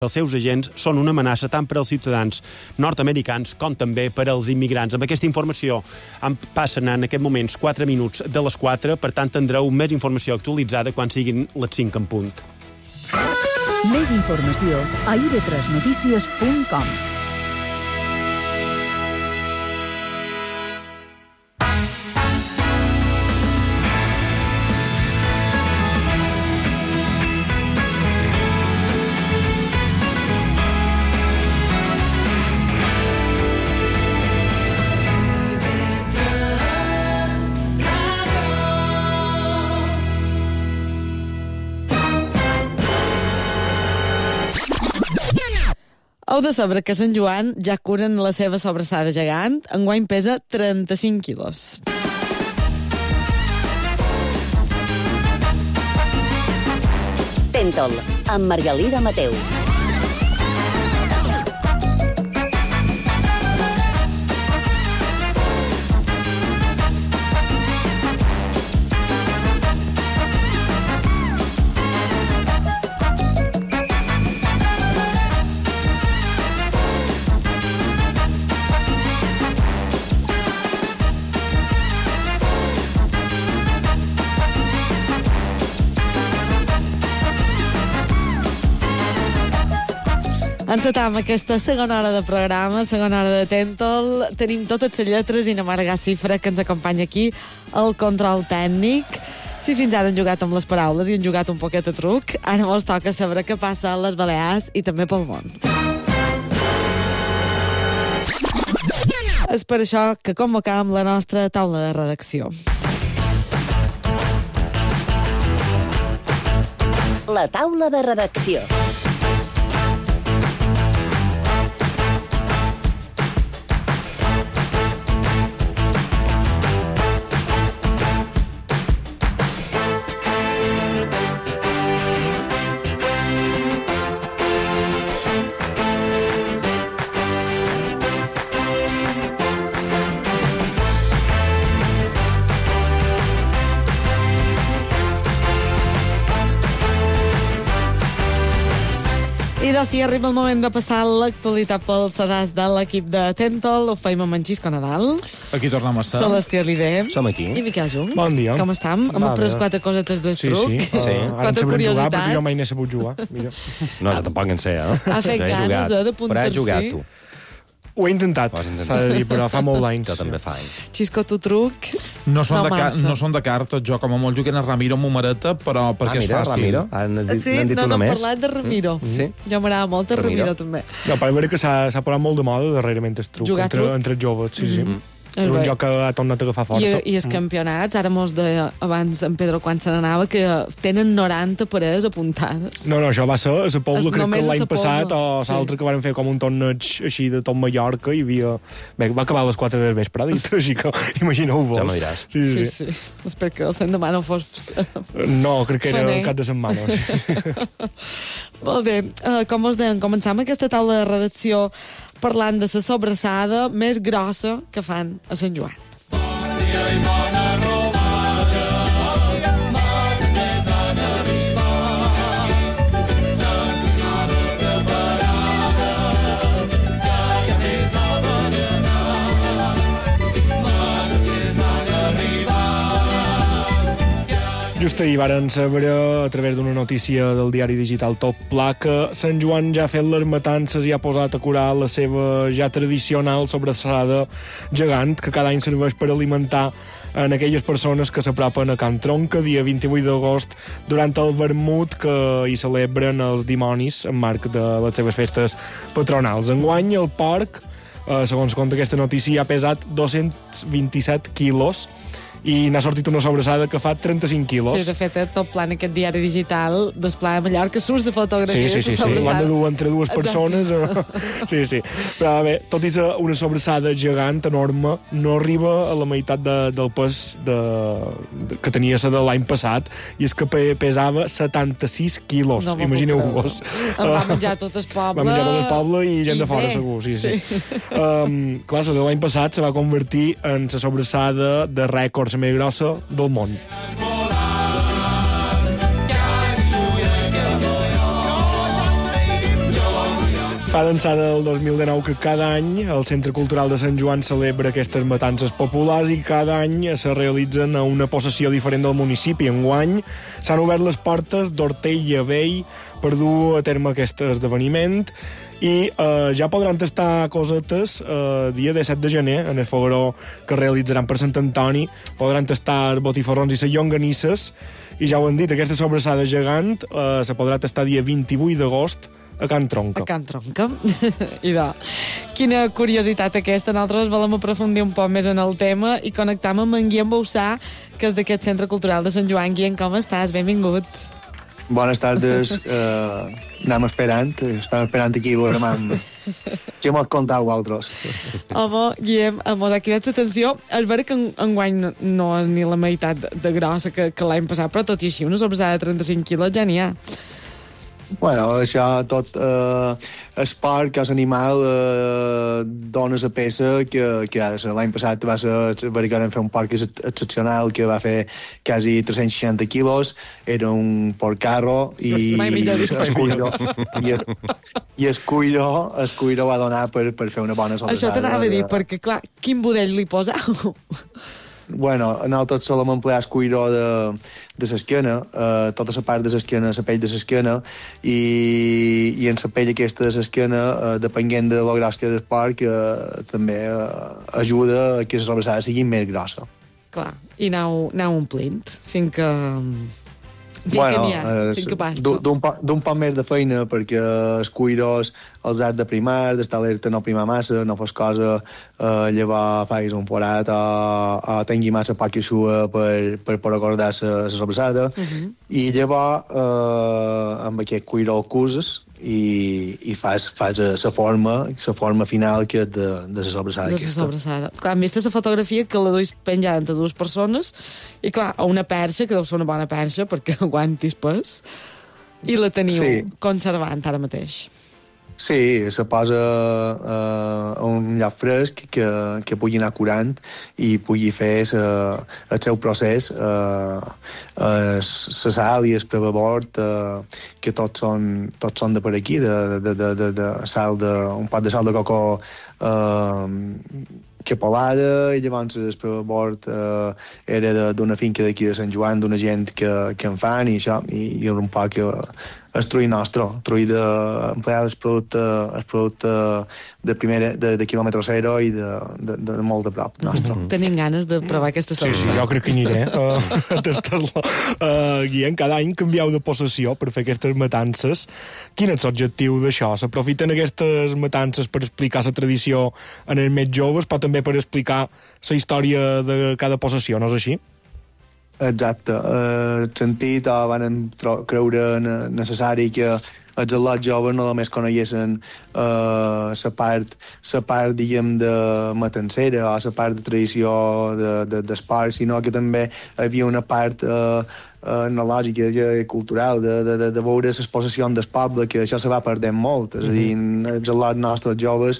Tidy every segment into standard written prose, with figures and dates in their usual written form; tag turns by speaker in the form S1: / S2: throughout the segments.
S1: Els seus agents són una amenaça tant per als ciutadans nord-americans com també per als immigrants. Amb aquesta informació passen en aquest moments 4 minuts de les 4, per tant tindreu més informació actualitzada quan siguin les 5 en punt.
S2: Més informació a ib3notícies.com.
S3: Heu de saber que Sant Joan ja curen la seva sobrassada gegant. Enguany pesa 35 quilos.
S4: Tentol, amb Margalida Mateu.
S3: Encetam aquesta segona hora de programa, segona hora de Tentol. Tenim totes les lletres i na Marga Cifra, que ens acompanya aquí al control tècnic. Si fins ara han jugat amb les paraules i han jugat un poquet a truc, ara mos toca saber què passa a les Balears i també pel món. És per això que convocam la nostra taula de redacció.
S4: La taula de redacció.
S3: I doncs sí, arriba el moment de passar l'actualitat pel sedàs de l'equip de Tentol. Ho feim amb en Xisco Nadal.
S5: Aquí tornem a estar.
S3: Celestí Oliver.
S6: Som aquí.
S3: I Miquel Jung.
S5: Bon dia.
S3: Com estem? Hem après 4 cosetes d'estruc.
S5: Sí. Ara
S3: Quatre
S5: en sabrem jugar
S3: curiositats.
S5: perquè jo mai n'he sabut jugar. Mira.
S6: No, tampoc en sé, eh?
S3: Ha fet ganes,
S6: Però
S3: d'apuntar-s'hi.
S6: has jugat, tu.
S5: Ho he intentat,
S6: Ho has intentat.
S5: s'ha de dir, però fa molt d'anys.
S6: Jo també fa anys.
S3: Xisco, tu truc.
S5: No són,
S3: No
S5: no de cartes, jo com a molt juguen a Ramiro amb Humareta, però perquè és
S6: mira,
S5: fàcil.
S6: Ramiro. N'han
S3: Sí,
S6: dit
S3: no
S6: una
S3: hem
S6: més.
S3: parlat de Ramiro.
S6: Sí.
S3: Jo m'agrada molt el Ramiro, també.
S5: No, però veure que s'ha posat molt de moda darrerament el truc,
S3: Jugar truc?
S5: entre els joves, sí.
S3: És
S5: És un
S3: bé.
S5: joc que ha tornat a agafar força.
S3: I els campionats, ara mos deia abans en Pedro quan se n'anava, que tenen 90 parelles apuntades.
S5: No, això va ser a la Pobla, crec
S3: només
S5: que
S3: a
S5: l'any
S3: la
S5: passat,
S3: Pobla,
S5: o
S3: sí.
S5: l'altre que van fer com un torneig així de tot Mallorca, hi havia... Bé, va acabar a les 4 del vespre, així que imagineu-vos.
S6: Ja m'ho diràs.
S3: Sí. Espero que el l'endemà no fos...
S5: No, crec que era
S3: Faner.
S5: un cap de setmana.
S3: Molt bé, com us deien, començam aquesta taula de redacció parlant de la sobrassada més grossa que fan a Sant Joan.
S5: Just ahir varen saber, a través d'una notícia del diari digital Top Pla, que Sant Joan ja ha fet les matances i ha posat a curar la seva ja tradicional sobrassada gegant, que cada any serveix per alimentar en aquelles persones que s'apropen a Can Tronca, dia 28 d'agost, durant el vermut que hi celebren els dimonis en marc de les seves festes patronals. Enguany, el porc, segons conta aquesta notícia, ha pesat 227 quilos, i n'ha sortit una sobrassada que fa 35 quilos.
S3: Sí, de fet, Top Plan, aquest diari digital d'Esplà de Mallorca, surts de fotografia.
S5: Sí. L'han de dur entre dues persones. Sí. Però bé, tot i ser una sobrassada gegant, enorme, no arriba a la meitat del pes que tenia la de l'any passat, i és que pesava 76 quilos.
S3: No
S5: imagineu-vos.
S3: Em va menjar tot el poble.
S5: Va menjar tot el poble i gent
S3: I
S5: de fora,
S3: bé.
S5: segur. Sí. Clar, la de l'any passat se va convertir en la sobrassada de rècords més grossa del món. Fa d'ençà del 2019 que cada any el Centre Cultural de Sant Joan celebra aquestes matances populars i cada any se realitzen a una possessió diferent del municipi. Enguany s'han obert les portes d'Ortella Vell per dur a terme aquest esdeveniment i ja podran tastar cosetes dia 17 de gener en el fogueró que realitzaran per Sant Antoni. Podran tastar botifarrons i les llonganisses i ja ho han dit, aquesta sobrassada gegant se podrà tastar dia 28 d'agost a Can Tronca.
S3: A Can Tronca. Idò. Quina curiositat aquesta. Nosaltres volem aprofundir un poc més en el tema i connectar amb en Guillem Boussà, que és d'aquest Centre Cultural de Sant Joan. Guillem, com estàs? Benvingut.
S7: Bones tardes. Anem esperant. Estem esperant aquí a veure què m'ho contau vosaltres.
S3: Home, Guillem, m'ha cridat l'atenció. És vera que enguany no és ni la meitat de grossa que l'any passat, però tot i així, una sobrassada de 35 quilos ja n'hi ha.
S7: Bueno, això tot esport, que és animal, dona la peça que l'any passat va ser, perquè vam fer un porc excepcional que va fer quasi 360 quilos, era un porcarro i el cuiro va donar per fer una bona sobrassada.
S3: Això t'anava a dir, perquè clar, quin budell li posau?
S7: Bueno, nosaltres solem emplear el cuiro de l'esquena, tota la part de l'esquena, la pell de l'esquena, i en la pell aquesta de l'esquena, depenent de lo gros que és el porc, també ajuda a que la sobrassada sigui més grossa.
S3: Clar, i anau omplint, fins que basta.
S7: D'un poc més de feina, perquè els cuiros els has de primar, d'estar alerta no primar massa, no fos cosa llavors fais un forat o tingui massa poc eixuga per acordar la sobrassada, i llavors amb aquest cuiro el cuses i fas la forma final que és de la sobrassada.
S3: De la sobrassada. Clar, hem vist la fotografia que la duis penjada entre dues persones i clar, a una perxa, que deu ser una bona perxa perquè aguantis pes, i la teniu conservant ara mateix.
S7: Sí, se posa a un lloc fresc que pugui anar curant i pugui fer el seu procés, la sal i el prevabort, que tots són de per aquí, de sal un pot de sal de coco que pelada, i llavors el prevabort era d'una finca d'aquí de Sant Joan, d'una gent que en fan, i això, i un poc el trull nostre, trull d'emplear el producte de quilòmetre zero i de molt de prop nostre.
S3: Tenim ganes de provar aquesta salsa.
S5: Sí, jo crec que aniré a tastar-la. Guillem, cada any canvieu de possessió per fer aquestes matances. Quin és l'objectiu d'això? S'aprofiten aquestes matances per explicar la tradició en els més joves, però també per explicar la història de cada possessió, no és així?
S7: Exacte. Sentit, van creure necessari que els al·lots joves no només coneguessin la part, diguem, de matancera o la part de tradició d'esport, sinó que també hi havia una part etnològica i cultural de veure les possessions del poble, que això se va perdent molt. És a dir, els al·lots nostres joves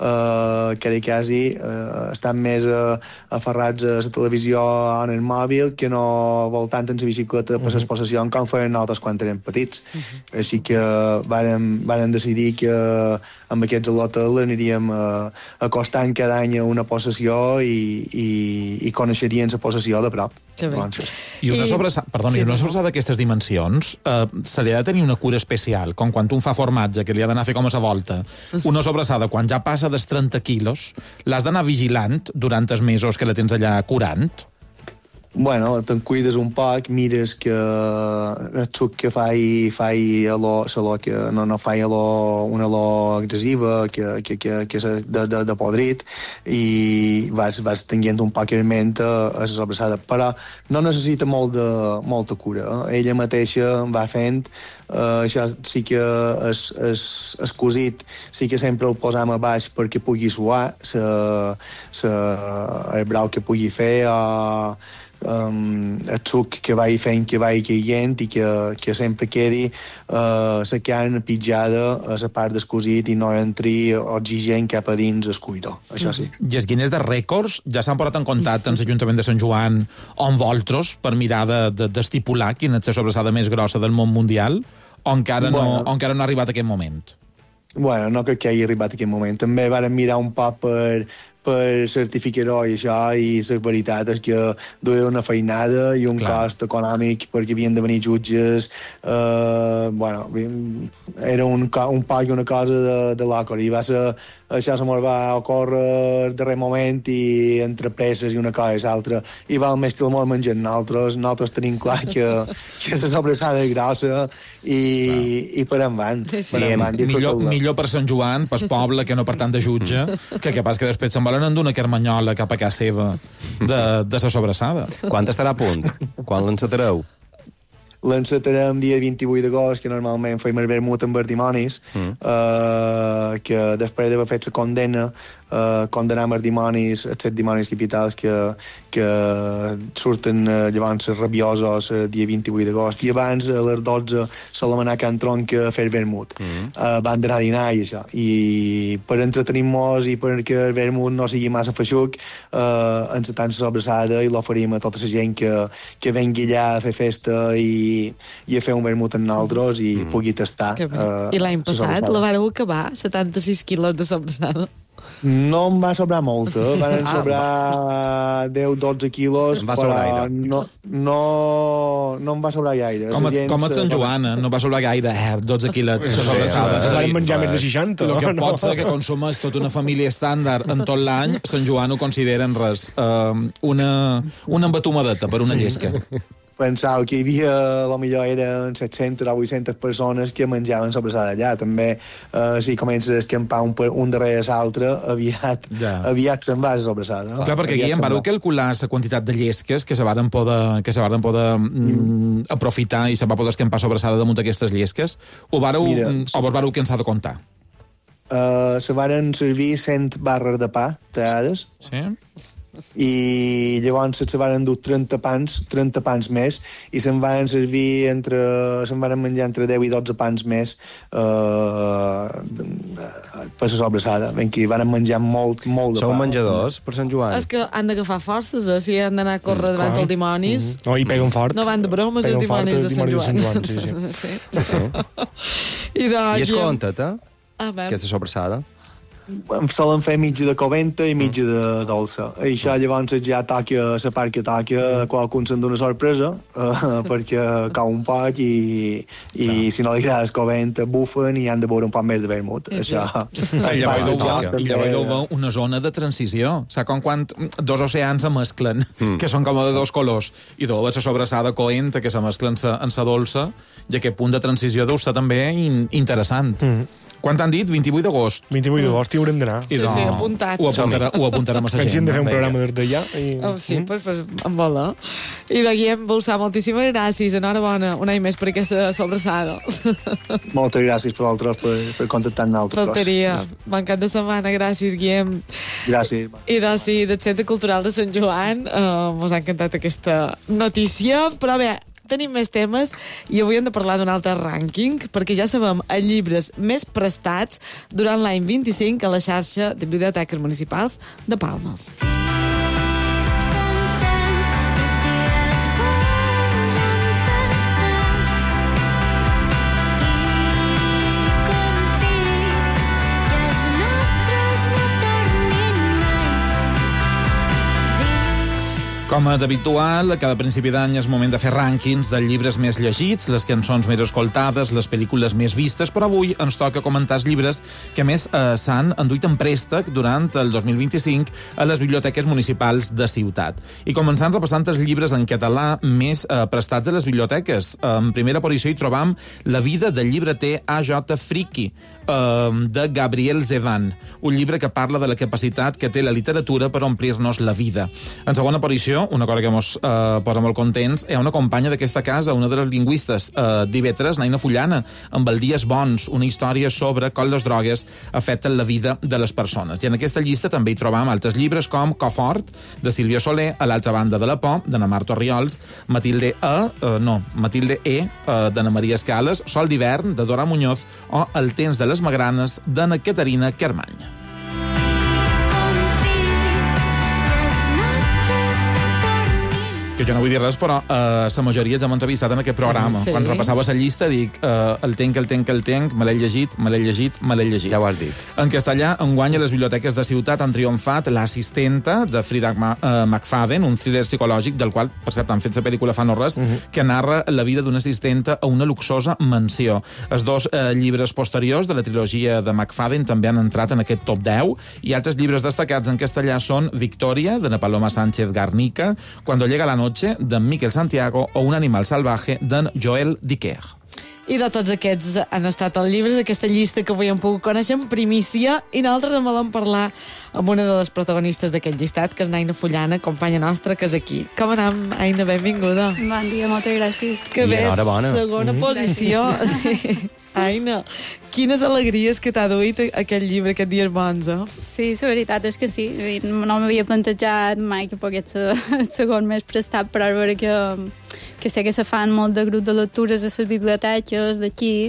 S7: quasi estan més aferrats a la televisió o en el mòbil que no voltant en la bicicleta per les possessions com feien nosaltres quan érem petits. Així que vàrem decidir que amb aquests al·lots aniríem acostant cada any a una possessió i coneixerien la possessió de prop.
S8: I una sobrassada d'aquestes dimensions se li ha de tenir una cura especial, com quan un fa formatge, que li ha d'anar a fer com a sa volta. Una sobrassada, quan ja passa dels 30 quilos, l'has d'anar vigilant durant els mesos que la tens allà curant?
S7: Bueno, te'n cuides un poc, mires que el suc que fai olor, que no fai una olor agressiva, que és de podrit, i vas tenint un poc en ment a la sobrassada. Però no necessita molta cura. Ella mateixa va fent. Això sí que es cosit, sí que sempre el posam a baix perquè pugui suar el brau que pugui fer, el suc que vagi fent, que vagi caient, i que sempre quedi la carn pitjada a la part del cosit i no entri oxigen cap a dins el cuiro, això sí.
S8: I els guiners de rècords ja s'han posat en contacte amb l'Ajuntament de Sant Joan o amb vosaltres per mirar d'estipular quina és la sobrassada més grossa del món mundial, o encara no ha arribat aquest moment?
S7: Bueno, no crec que hagi arribat aquest moment. També vàrem mirar un poc per certificar-ho i això, i la veritat és que duia una feinada i un cost econòmic perquè havien de venir jutges. Bueno, era un poc una cosa de l'òcor, i això se mos va ocórrer al darrer moment i entre presses i una cosa i l'altra, i val més que el mos mengem nosaltres tenim clar que la sobrassada és grossa i per endavant.
S8: Millor per Sant Joan, pel poble, que no per tant de jutge, que passa que després se'n volen endur una carmanyola cap a casa seva de la sobrassada.
S6: Quan estarà a punt? Quan l'encetareu?
S7: L'encetarem dia 28 d'agost, que normalment feim el vermut amb els dimonis, que després d'haver fet la condemna, condenem els dimonis, els 7 dimonis capitals que surten llavors rabiosos dia 28 d'agost, i abans a les 12 solem anar a Can Tronca a fer vermut. Van d'anar a dinar i això, i per entretenir-nos i perquè el vermut no sigui massa feixuc, encetam la sobrassada i l'oferim a tota la gent que vengui allà a fer festa i a fer un vermut amb nosaltres i pugui tastar.
S3: I l'any passat la vareu acabar, 76 quilos de sobrassada.
S7: No em va sobrar molta, van sobrar 10-12 quilos, però no em va sobrar gaire.
S8: Com a Sant Joan, no va sobrar gaire, 12 quilets de sobrassada.
S5: Es van menjar més de 60.
S8: El que pot ser que consumeix tota una família estàndard en tot l'any, Sant Joan ho consideren res. Una embatumadeta per una llesca.
S7: Pensava que hi havia, potser eren 700 o 800 persones que menjaven sobrassada allà. També, si comences a escampar un darrere l'altre, aviat se'n va a sobrassada.
S8: Clar, perquè aquí em vareu calcular la quantitat de llesques que se varen poder aprofitar i se va poder escampar sobrassada damunt d'aquestes llesques? O vos vareu cansar de comptar?
S7: Se varen servir 100 barres de pa tallades.
S8: Sí?
S7: I llavors se van dur 30 pans més, i se'n van menjar entre 10 i 12 pans més per la sobrassada. Ben que van menjar molt de pa.
S6: Sou menjadors per Sant Joan?
S3: És que han d'agafar forces, si han d'anar a córrer davant els dimonis.
S5: No, i peguen fort.
S3: No van de bromes els dimonis de Sant Joan.
S5: Sí.
S3: I
S6: és conta't, aquesta sobrassada?
S7: Solen fer mitja de coventa i mitja de dolça. I això llavors ja toca la part que toca, qualcun se'n dona sorpresa, perquè cau un poc i si no li agrada el coventa bufen i han de veure un poc més de vermut. Això.
S8: I llavors deu haver una zona de transició. Saps com quan dos oceans se mesclen, que són com de dos colors, i deu haver la sobrassada coenta que se mesclen en la dolça, i aquest punt de transició deu ser també interessant. Quan t'han dit? 28 d'agost.
S5: 28 d'agost hi haurem d'anar.
S3: Sí, apuntat.
S8: Ho apuntarem a sa gent.
S5: Ens hem de fer un programa des d'allà.
S3: Sí, pues em vola. I de Guillem Bolsà, moltíssimes gràcies. Enhorabona un any més per aquesta sobrassada.
S7: Moltes gràcies per vosaltres per contactar amb nosaltres.
S3: Faltaria. Bon cap de setmana. Gràcies, Guillem.
S7: Gràcies.
S3: I del Centre Cultural de Sant Joan mos ha encantat aquesta notícia, però bé, tenim més temes i avui hem de parlar d'un altre rànquing, perquè ja sabem els llibres més prestats durant l'any 25 a la xarxa de biblioteques municipals de Palma.
S8: Com és habitual, a cada principi d'any és moment de fer rànquings dels llibres més llegits, les cançons més escoltades, les pel·lícules més vistes, però avui ens toca comentar els llibres que més s'han enduit en préstec durant el 2025 a les biblioteques municipals de ciutat. I començant repassant els llibres en català més prestats a les biblioteques. En primera posició hi trobam La vida del llibreter A.J. Friki, de Gabriel Zevan, un llibre que parla de la capacitat que té la literatura per omplir-nos la vida. En segona posició, una cosa que ens posa molt contents, hi ha una companya d'aquesta casa, una de les lingüistes d'Ivetres, Naina Fullana, amb el Dies bons, una història sobre com les drogues afecten la vida de les persones. I en aquesta llista també hi trobam altres llibres com Cofort, de Sílvia Soler, A l'altra banda de la por, d'Anna Marta Orriols, Matilde E, d'Anna Maria Escales, Sol d'hivern, de Dora Muñoz, o El temps de les magranes, d'Anna Caterina Carmany. que jo no vull dir res, però la majoria ens hem entrevistat en aquest programa.
S3: Sí.
S8: Quan repassava la llista dic el tenc, me l'he llegit.
S6: Ja ho has dit.
S8: En castellà, enguany a les biblioteques de ciutat han triomfat L'assistenta, de Frida McFadden, un thriller psicològic del qual, per cert, han fet la pel·lícula fa no res, que narra la vida d'una assistenta a una luxosa mansió. Els dos llibres posteriors de la trilogia de McFadden també han entrat en aquest top 10, i altres llibres destacats en castellà són Victoria, de Paloma Sánchez Garnica, Cuando llega la noche, d'en Miquel Santiago, o Un animal salvaje, d'en Joel Dicker.
S3: I de tots aquests han estat els llibres d'aquesta llista que avui hem pogut conèixer en primícia, i nosaltres en volem parlar amb una de les protagonistes d'aquest llistat, que és l'Aina Fullana, companya nostra, que és aquí. Com anem, Aina? Benvinguda.
S9: Bon dia, moltes gràcies.
S3: Que bé,
S6: enhorabona.
S3: segona posició. Sí. Aina, quines alegries que t'ha duit aquest llibre, aquest Dies bons, eh?
S9: Sí, la veritat és que sí. No m'havia plantejat mai que pogués ser el segon més prestat, però és vera que sé que se fan molt de grup de lectures a les biblioteques d'aquí,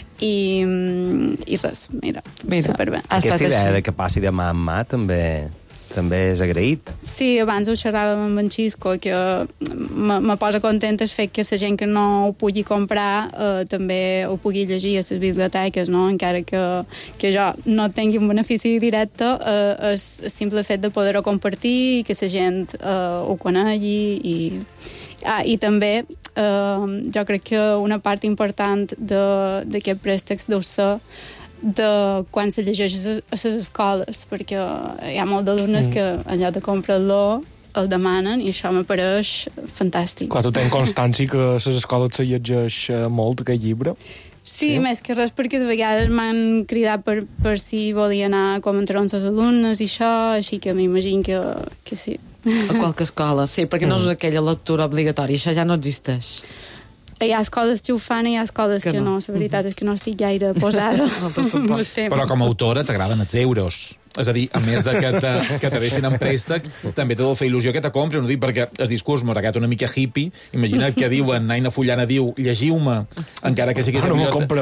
S9: i res, mira superbé.
S6: Aquesta idea de que passi de mà en mà també és agraït.
S9: Sí, abans ho xerràvem amb en Xisco, que me posa contenta el fet que la gent que no ho pugui comprar també ho pugui llegir a les biblioteques, no? Encara que jo no tingui un benefici directe, el simple fet de poder-ho compartir i que la gent ho conegui. I també jo crec que una part important d'aquest préstec deu ser de quan se llegeix a les escoles, perquè hi ha molt d'alumnes que en lloc de comprar-lo el demanen, i això m'apareix fantàstic.
S5: Clar, tu tens constància que a les escoles se llegeix molt aquest llibre?
S9: Sí, més que res perquè de vegades m'han cridat per si volia anar com entre 11 alumnes i això, així que m'imagino que sí.
S3: A qualque escola, sí, perquè no és aquella lectura obligatòria, això ja no existeix.
S9: Hi ha escoles que ho fan i hi ha escoles que no. La veritat és que no estic gaire posada.
S8: Però com a autora t'agraden els euros. És a dir, a més de que te deixin en préstec, també t'ha de fer il·lusió que te compri. No dic perquè el discurs m'ha regat una mica hippie. Imagina't que diuen, Aina Fullana diu, llegiu-me, encara que sigui a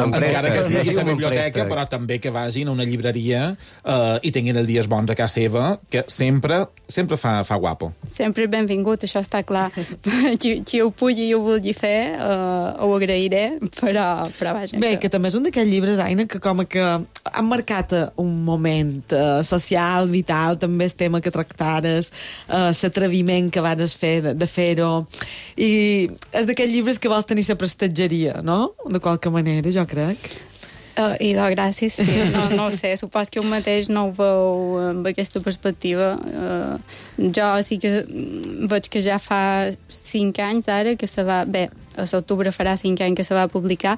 S8: la biblioteca, però també que vagin a una llibreria i tinguin el Dies bons a casa seva, que sempre fa guapo.
S9: Sempre és benvingut, això està clar. Qui ho pugui i ho vulgui fer, ho agrairé, però vaja.
S3: Bé, que també és un d'aquells llibres, Aina, que com que han marcat un moment social, vital, també el tema que tractares, l'atreviment que vas fer de fer-ho, i és d'aquells llibres que vols tenir la prestatgeria, no? De qualque manera, jo crec.
S9: I de gràcies, sí. No ho sé, supos que un mateix no ho veu amb aquesta perspectiva. Jo sí que veig que ja fa 5 anys ara que se va... Bé, a l'octubre farà 5 anys que se va publicar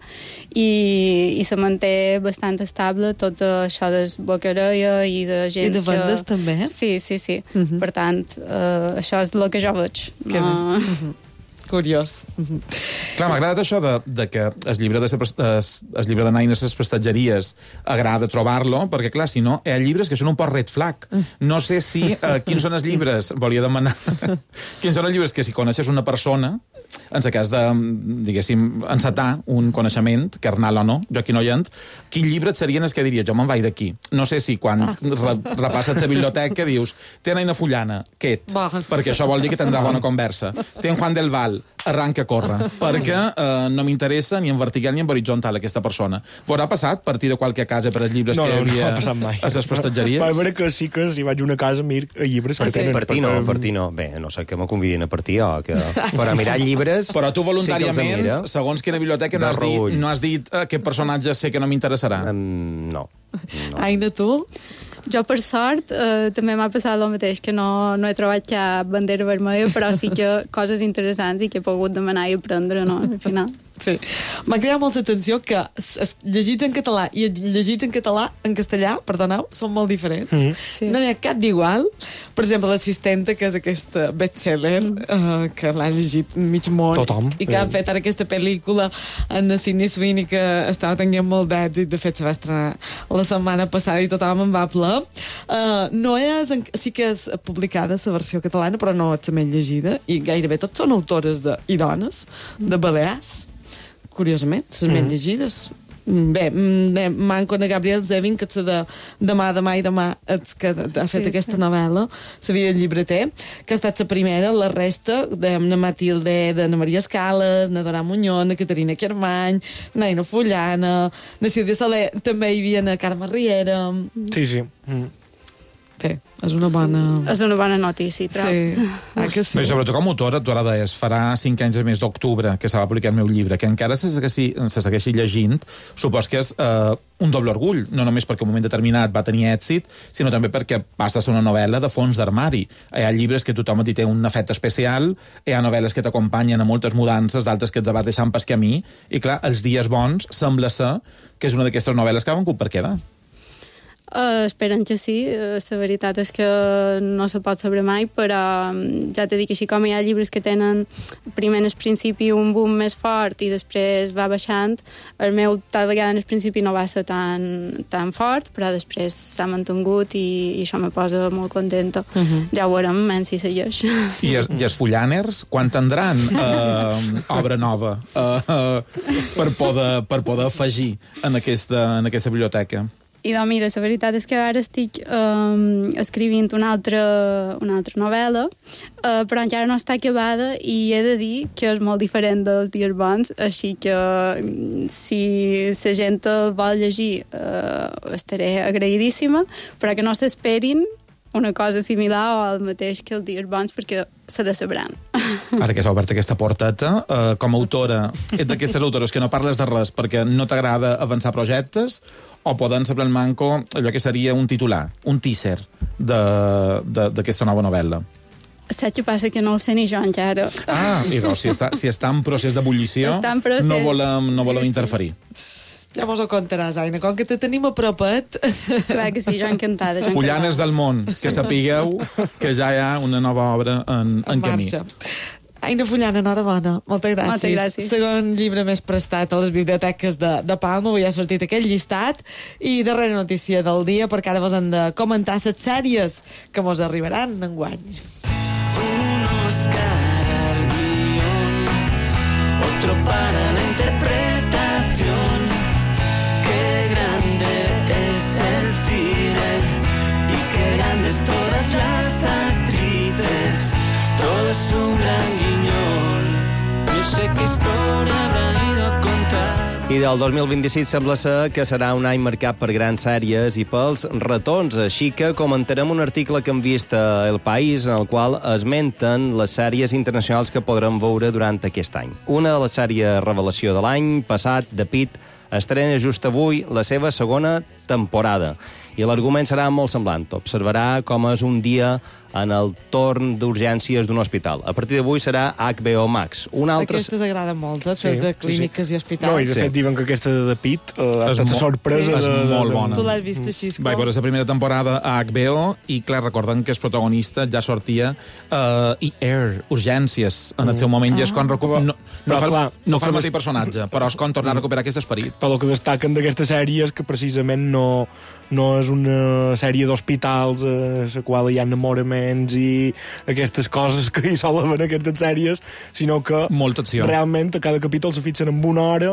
S9: i se manté bastant estable tot això del bocareia i de gent
S3: I de vendes també?
S9: Sí. Per tant, això és el que jo veig.
S3: Que bé. Curiós.
S8: Clar, m'ha agradat això de que el llibre de Naina a les prestatgeries agrada trobar-lo, perquè, clar, si no, hi ha llibres que són un poc red flag. No sé si quins són els llibres, volia demanar, quins són els llibres que si coneixes una persona, en el cas de, diguéssim, encetar un coneixement, carnal o no, jo aquí no hi entro, quin llibre et serien els que diria, jo me'n vaig d'aquí. No sé si quan repasses la biblioteca dius, té Aina Fullana, quiet, perquè això vol dir que tindrà bona conversa. Té en Juan del Val, arranca a córrer, perquè no m'interessa ni en vertical ni en horitzontal aquesta persona. Vos ha passat partir de qualque casa per als llibres que hi havia a les prestatgeries?
S5: Va veure que sí que si vaig a una casa a llibres que tenen...
S6: Partir no. Bé, no sé que me convidin a partir o que... Però mirar llibres...
S8: Però tu voluntàriament, segons quina biblioteca, no has dit aquest personatge sé que no m'interessarà?
S6: No.
S3: Aina, tu?
S9: Jo, per sort, també m'ha passat el mateix, que no he trobat cap bandera vermella, però sí que coses interessants i que he pogut demanar i aprendre, no?, al final.
S3: Sí. M'ha creat molta atenció que llegits en català i llegits en castellà, perdoneu, són molt diferents. Sí. No n'hi ha cap d'igual. Per exemple, l'assistenta, que és aquesta bestseller, que l'ha llegit mig món.
S5: Tothom.
S3: I que han fet ara aquesta pel·lícula en Sydney Sweeney, que estava tenint molt d'èxit. De fet, se va estrenar la setmana passada i tothom en va ple. Sí que és publicada la versió catalana, però no és la més llegida. I gairebé tots són autores i dones de Balears. Curiosament, les més llegides. Bé, manco a Gabriel Zevin, que és de demà que ha fet aquesta novel·la, la vida del llibreter, que ha estat la primera. La resta, de Matilde, de Maria Escales, na Dora Muñoz, na Caterina Quermany, na Aina Fullana, na Sílvia Soler, també hi havia na Carme Riera.
S5: Sí.
S3: Bé, és una bona
S9: notícia, trob.
S3: Sí, que sí.
S8: Però sobretot com a autora, tu ara deies, farà 5 anys al mes d'octubre que s'ha publicat el meu llibre, que encara se segueixi llegint, supos que és un doble orgull, no només perquè en un moment determinat va tenir èxit, sinó també perquè passa a ser una novel·la de fons d'armari. Hi ha llibres que tothom et té un afecte especial, hi ha novel·les que t'acompanyen a moltes mudances, d'altres que et vas deixant pas camí, i clar, els dies bons sembla ser que és una d'aquestes novel·les que ha vengut per quedar.
S9: Esperant que sí, la veritat és que no se pot saber mai, però ja t'he dit, així com hi ha llibres que tenen primer en el principi un boom més fort i després va baixant, el meu tal vegada en el principi no va ser tan fort, però després s'ha mantingut i això me posa molt contenta. Ja ho veurem, si segueix.
S8: I els fullaners, quan tindran obra nova per poder afegir en aquesta biblioteca?
S9: I doncs mira, la veritat és que ara estic escrivint una altra novel·la, però encara no està acabada i he de dir que és molt diferent dels dies bons, així que si la gent el vol llegir estaré agraïdíssima, però que no s'esperin una cosa similar o el mateix que els dies bons, perquè se decebran.
S8: Ara que s'ha obert aquesta porteta, com a autora, ets d'aquestes autores que no parles de res perquè no t'agrada avançar projectes, o poden semblar el manco allò que seria un titular, un teaser d'aquesta nova novel·la?
S9: Saps què passa? Que no ho sé ni jo encara.
S8: I doncs, si està en procés d'ebullició, no volem interferir.
S3: Ja mos ho contaràs, Aina, com que te tenim a propet.
S9: Clar que sí, jo encantada.
S8: Fullanes del món, que sapigueu que ja hi ha una nova obra en camí.
S3: Aina Fullana, enhorabona. Moltes gràcies.
S9: Moltes gràcies.
S3: Segon llibre més prestat a les biblioteques de Palma, avui ha sortit aquest llistat, i darrera notícia del dia, perquè ara vos hem de comentar les sèries que mos arribaran enguany.
S10: Un Oscar al guión, otro para la interpretación. Qué grande es el cine y qué grandes todas las actrices. Todo es un gran guiñol. Yo sé qué historia habrá ido a contar.
S6: I del 2026 sembla ser que serà un any marcat per grans sèries i pels retorns, així que comentarem un article que hem vist a El País, en el qual esmenten les sèries internacionals que podrem veure durant aquest any. Una de les sèries revelació de l'any passat, The Pitt, estrena just avui la seva segona temporada. I l'argument serà molt semblant. Observarà com és un dia en el torn d'urgències d'un hospital. A partir d'avui serà HBO Max.
S3: Aquestes agraden molt, de clíniques i hospitals.
S5: No, i de fet diuen que aquesta de Pitt ha estat sorpresa.
S8: És molt bona.
S3: Tu l'has vist així?
S8: Vaig veure la primera temporada a HBO i, clar, recorden que el protagonista ja sortia i Air, Urgències, en el seu moment, i és quan recupera... No fa el mateix personatge, però és com tornar a recuperar aquest esperit.
S5: Però el que destaquen d'aquesta sèrie és que precisament no és una sèrie d'hospitals a la qual hi ha enamoraments i aquestes coses que hi sol haver en aquestes sèries, sinó que
S8: molta acció.
S5: Realment a cada capítol se fixen en una hora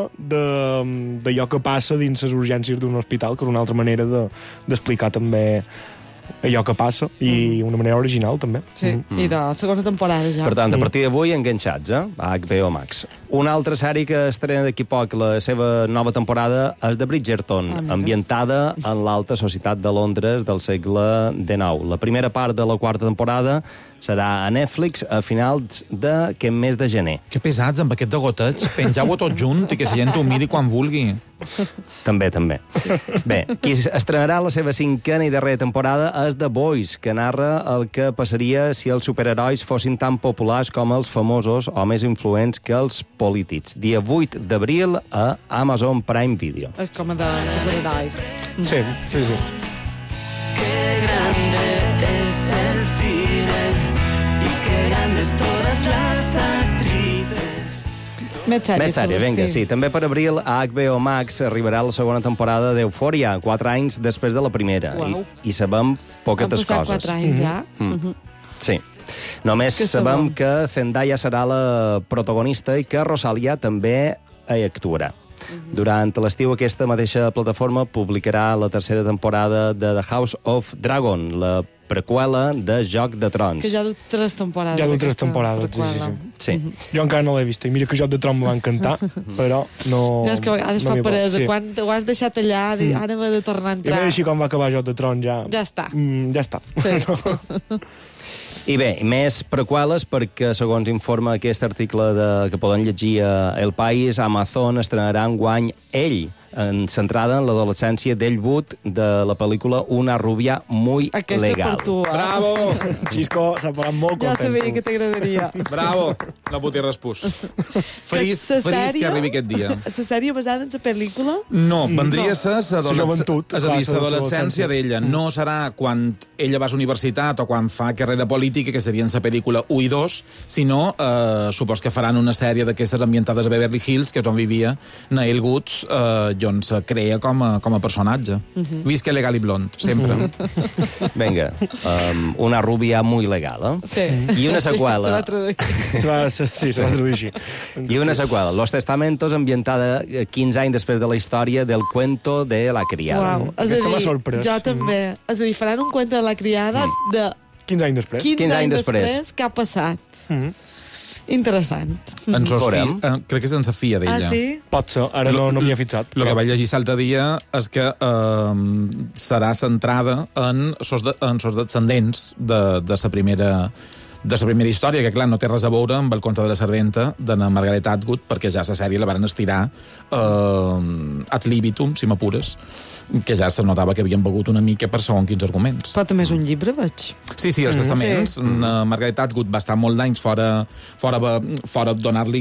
S5: d'allò que passa dins les urgències d'un hospital, que és una altra manera d'explicar també allò que passa, i una manera original també.
S3: Sí, i de segona temporada ja.
S6: Per tant, a partir d'avui enganxats, a HBO Max. Una altra sèrie que estrena d'aquí poc la seva nova temporada és de Bridgerton, ambientada en l'alta societat de Londres del segle XIX. La primera part de la quarta temporada serà a Netflix a finals d'aquest mes de gener.
S8: Que pesats, amb aquest de goteig. Penjau-ho tot junt i que la gent ho miri quan vulgui.
S6: També. Sí. Bé, qui estrenarà la seva cinquena i darrera temporada és The Boys, que narra el que passaria si els superherois fossin tan populars com els famosos o més influents que els polítics. Dia 8 d'abril a Amazon Prime Video.
S3: És com de superherois.
S5: Sí.
S10: Qué grande es el cine y qué grandes todas las actrices.
S6: Més sèrie, vinga, sí. També per abril a HBO Max arribarà la segona temporada d'Eufòria, 4 anys després de la primera. I sabem poquetes coses.
S3: Han passat 4 anys ja.
S6: Sí. Només sabem que Zendaya serà la protagonista i que Rosalia també hi actuarà. Durant l'estiu, aquesta mateixa plataforma publicarà la tercera temporada de The House of Dragon, la preqüela de Joc de Trons.
S3: Que ja du 3 temporades.
S5: Ja du 3 temporades,
S6: sí.
S5: Jo encara no l'he vist, i mira que Joc de Trons m'ha encantat, però no...
S3: Ja és que a vegades fa peresa, quan ho has deixat allà, ara m'he de tornar a
S5: I
S3: entrar.
S5: a així com va acabar Joc de Trons ja...
S3: Ja està.
S5: Ja està.
S3: Sí.
S6: I bé, més preqüeles perquè, segons informa aquest article que poden llegir a El País, Amazon estrenarà enguany Ell, centrada en l'adolescència d'Ell Wood de la pel·lícula Una rubia muy
S3: Aquesta
S6: legal.
S3: per tu, eh?
S8: Bravo!
S5: Xisco s'ha posat molt
S3: Ja
S5: content.
S3: sabia que t'agradaria.
S8: Bravo! La puti respús. Feliç que arribi aquest dia.
S3: La sèrie basada en la pel·lícula?
S8: No, vendria a ser
S5: La joventut,
S8: és a dir,
S5: clar,
S8: l'adolescència d'ella. No serà quan ella va a la universitat o quan fa carrera política, que serien la pel·lícula 1 i 2, sinó supos que faran una sèrie d'aquestes ambientades a Beverly Hills, que és on vivia Nael Woods, i on se crea com a personatge. Visca legal i blond, sempre.
S6: Vinga, Una rubia muy legal, eh?
S3: Sí.
S6: I una seqüela.
S3: Se va traduir.
S5: Sí, se va traduir així.
S6: I una seqüela, Los Testamentos, ambientada 15 anys després de la història del cuento de la criada.
S3: Uau, és a dir, jo també. És a dir, faran un cuento de la criada de
S5: 15 anys després.
S3: 15 anys després. Què ha passat? Interessant.
S8: En sos fills, crec que és en sa filla d'ella.
S3: Ah, sí?
S5: Pot ser, ara no m'hi he fixat.
S8: El que vaig llegir l'altre dia és que serà centrada en sos descendents de la primera història, que clar, no té res a veure amb el conte de la serventa de na Margaret Atwood, perquè ja la sèrie la van estirar ad libitum, si m'apures, que ja se notava que havien begut una mica per segons quins arguments.
S3: Però també és un llibre, veig.
S8: Sí, els testaments. Sí. Margaret Atwood va estar molt d'anys fora donar-li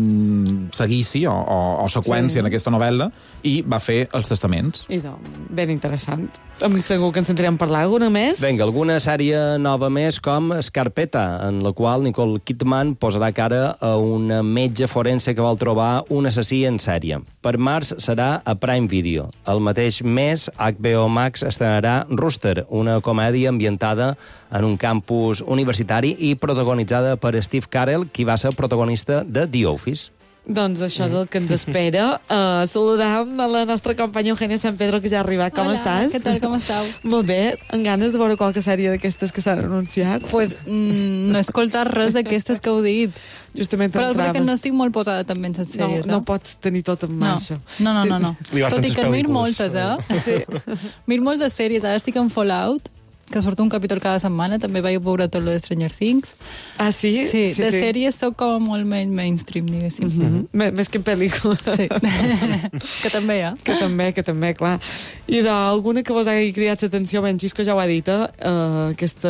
S8: seguici o seqüència en aquesta novel·la i va fer els testaments.
S3: I doncs, ben interessant. Segur que ens sentirem parlar alguna més.
S6: Vinga, alguna sèrie nova més com Scarpetta, en la qual Nicole Kidman posarà cara a una metge forense que vol trobar un assassí en sèrie. Per març serà a Prime Video. El mateix mes, HBO Max estrenarà Rooster, una comèdia ambientada en un campus universitari i protagonitzada per Steve Carell, qui va ser protagonista de The Office.
S3: Doncs això és el que ens espera. Saludam a la nostra companya Eugènia Sant Pedro, que ja ha arribat. Com estàs?
S11: Què tal, com esteu?
S3: Molt bé. Amb ganes de veure qualque sèrie d'aquestes que s'han anunciat?
S11: Pues no he escoltat res d'aquestes que heu dit.
S3: Justament
S11: però
S3: entraves.
S11: perquè no estic molt posada també en les sèries.
S3: No pots tenir tot en mà, això.
S11: No.
S5: Li
S11: Tot i que en mir moltes,
S3: Sí.
S11: Mir moltes sèries. Ara estic en Fallout, que surt un capítol cada setmana. També vaig veure tot lo de Stranger Things.
S3: Ah, sí?
S11: Sí, de sèries soc com molt mainstream, diguéssim.
S3: Més que en pel·lícula.
S11: Sí. Que també hi ha.
S3: Que també, clar. I d'alguna que vos hagi cridat l'atenció, ben Xisco ja ho ha dit, aquesta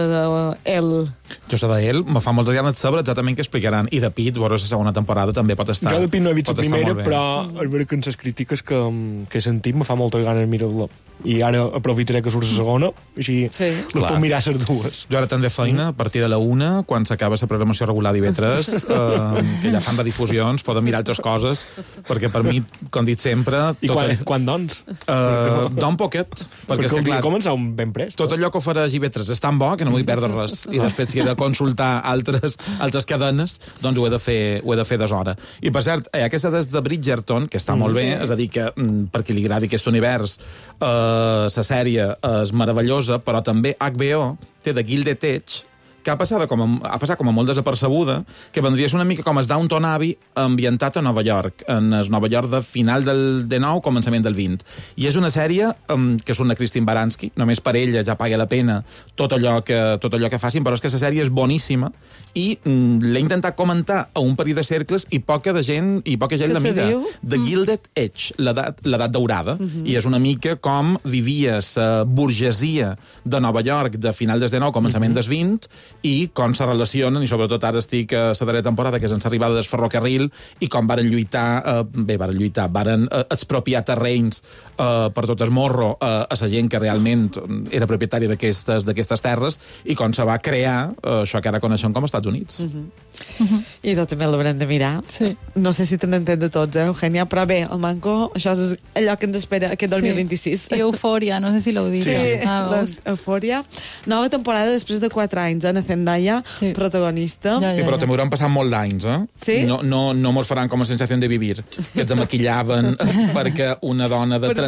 S3: de
S8: Jo sé d'ell, me fa moltes ganes de saber exactament què explicaran. I de Pitt, veure la segona temporada, també pot estar.
S5: Jo de Pitt no he vist la primera, però és veritat que en les crítiques que he sentit me fa moltes ganes mirar-la. I ara aprofitaré que surt la segona, així les puc mirar les dues.
S8: Jo ara tindré feina a partir de la 1, quan s'acaba la programació regular d'IV3, que ja fan redifusions, poden mirar altres coses, perquè per mi, com dit sempre...
S5: I quan doncs?
S8: Don poquet.
S5: Perquè el dia comença ben prest.
S8: Tot allò que ofereix IV3 és tan bo que no vull perdre res. I després, si he de consultar altres cadenes, doncs ho he de fer deshora. I, per cert, aquesta des de Bridgerton, que està molt bé, és a dir, que per qui li agradi aquest univers, la sèrie és meravellosa, però també HBO té The Gilded Age, que ha passat com a molt desapercebuda, que vendria a ser una mica com el Downton Abbey ambientat a Nova York, en el Nova York de final del 19, començament del 20. I és una sèrie que és una Christine Baranski, només per ella ja paga la pena tot allò que facin, però és que la sèrie és boníssima i l'he intentat comentar a un parell de cercles i poca gent la mira. The Gilded Age, l'edat daurada, i és una mica com vivia la burgesia de Nova York de final del 19, començament del 20, i com se relacionen, i sobretot ara estic a la darrera temporada, que és en l'arribada del ferrocarril, i com varen expropiar terrenys per tot el morro a la gent que realment era propietària d'aquestes terres, i com se va crear això que ara coneixem com a Estats Units.
S3: I tot també l'haurem de mirar.
S11: Sí.
S3: No sé si te n'entén de tots, Eugènia, però bé, el Manco, això és allò que ens espera aquest 2026.
S11: I Eufòria, no sé si l'heu dit.
S3: Sí, Eufòria. Nova temporada després de 4 anys, a Zendaya, protagonista.
S8: Sí, però també hauran passat molt d'anys,
S3: Sí?
S8: No mos faran com a sensació de vivir, que ens maquillaven perquè una dona de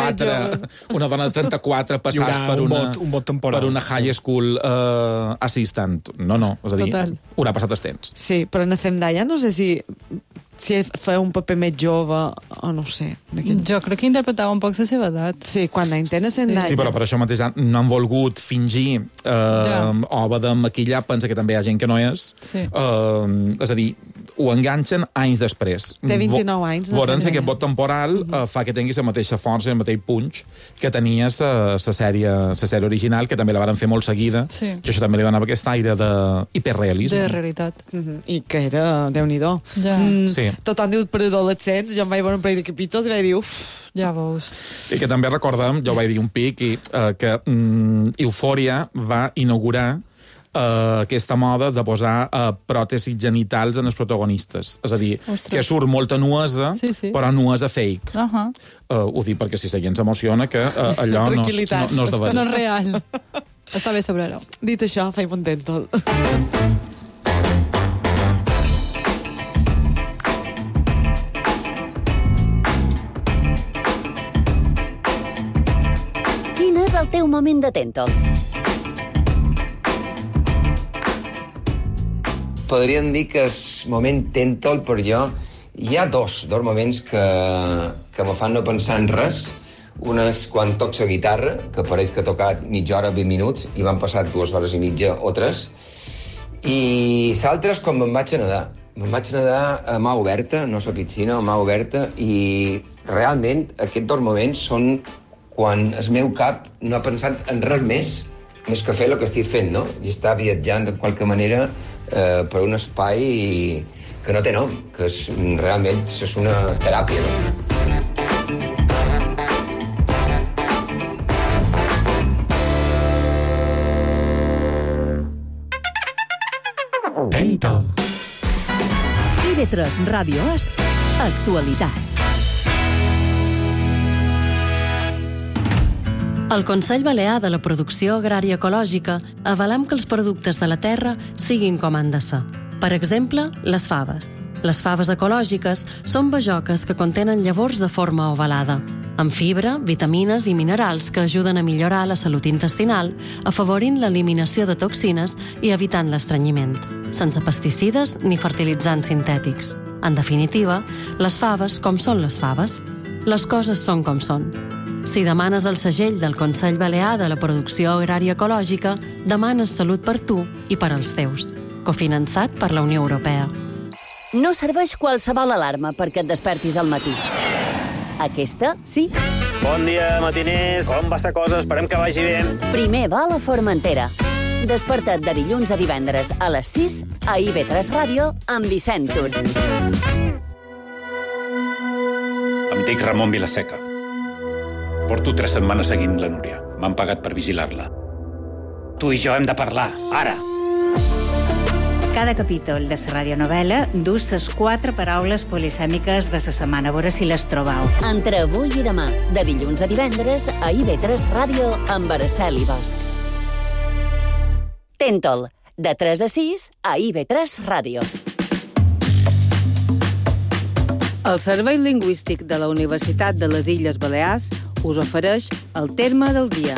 S8: 34 passàs per una high school assistant. No, és a dir, haurà passat el temps.
S3: Sí, però en Zendaya no sé si feia un paper més jove o no ho sé.
S11: Jo crec que interpretava un poc la seva edat.
S3: Sí, quan la intenta Zendaya.
S8: Sí, però per això mateix no han volgut fingir o de maquillar, pensa que també hi ha gent que no és. És a dir, ho enganxen anys després.
S3: Té 29 anys.
S8: Veurem si aquest vot temporal fa que tingui la mateixa força i el mateix punx que tenia la sèrie original, que també la varen fer molt seguida, que això també li donava aquest aire d'hiperrealisme.
S11: De realitat.
S3: I que era Déu-n'hi-do.
S8: Sí.
S3: Tothom diu per adolescents, jo em vaig veure un parell de capítols i vaig dir,
S11: ja veus.
S8: I que també recordem, jo vaig dir un pic, que Eufòria va inaugurar aquesta moda de posar pròtesis genitals en els protagonistes. És a dir, que surt molta nuesa, però nuesa fake. Ho dic perquè si la gent s'emociona que allò no és de veres.
S11: No és real. Està bé saber-ho.
S3: Dit això, faig un tèntol.
S4: Quin és el teu moment de tèntol?
S12: Podríem dir que és moment tèntol per jo. Hi ha dos moments que me fan no pensar en res. Un és quan toc la guitarra, que pareix que he tocat mitja hora, 20 minuts, i van passar 2 hores i mitja o 3. I l'altre és quan me'n vaig a nedar. Me'n vaig a nedar a mà oberta, no a la piscina, a mà oberta, i realment aquests 2 moments són quan el meu cap no ha pensat en res més que fer el que estic fent, no? I està viatjant de qualque manera per un espai que no té nom, que realment és una teràpia, no?
S2: Tèntol. TV3 Ràdio és actualitat.
S13: El Consell Balear de la Producció Agrària Ecològica avalem que els productes de la terra siguin com han de ser. Per exemple, les faves. Les faves ecològiques són bajoques que contenen llavors de forma ovalada, amb fibra, vitamines i minerals que ajuden a millorar la salut intestinal, afavorint l'eliminació de toxines i evitant l'estrenyiment, sense pesticides ni fertilitzants sintètics. En definitiva, les faves com són les faves. Les coses són com són. Si demanes el segell del Consell Balear de la Producció Agrària Ecològica, demanes salut per tu i per als teus. Cofinançat per la Unió Europea.
S4: No serveix qualsevol alarma perquè et despertis al matí. Aquesta, sí.
S1: Bon dia, matiners. Com va la cosa? Esperem que vagi bé.
S4: Primer va a la Formentera. Desperta't de dilluns a divendres a les 6 a IB3 Ràdio amb Vicent Tur.
S14: Em dic Ramon Vilaseca. Porto 3 setmanes seguint la Núria. M'han pagat per vigilar-la. Tu i jo hem de parlar, ara.
S15: Cada capítol de la radionovel·la du les 4 paraules polisèmiques de la setmana. A veure si les trobeu.
S4: Entre avui i demà, de dilluns a divendres, a IB3 Ràdio amb Araceli Bosch. Tèntol, de 3 a 6 a IB3 Ràdio.
S16: El Servei Lingüístic de la Universitat de les Illes Balears us ofereix el terme del dia.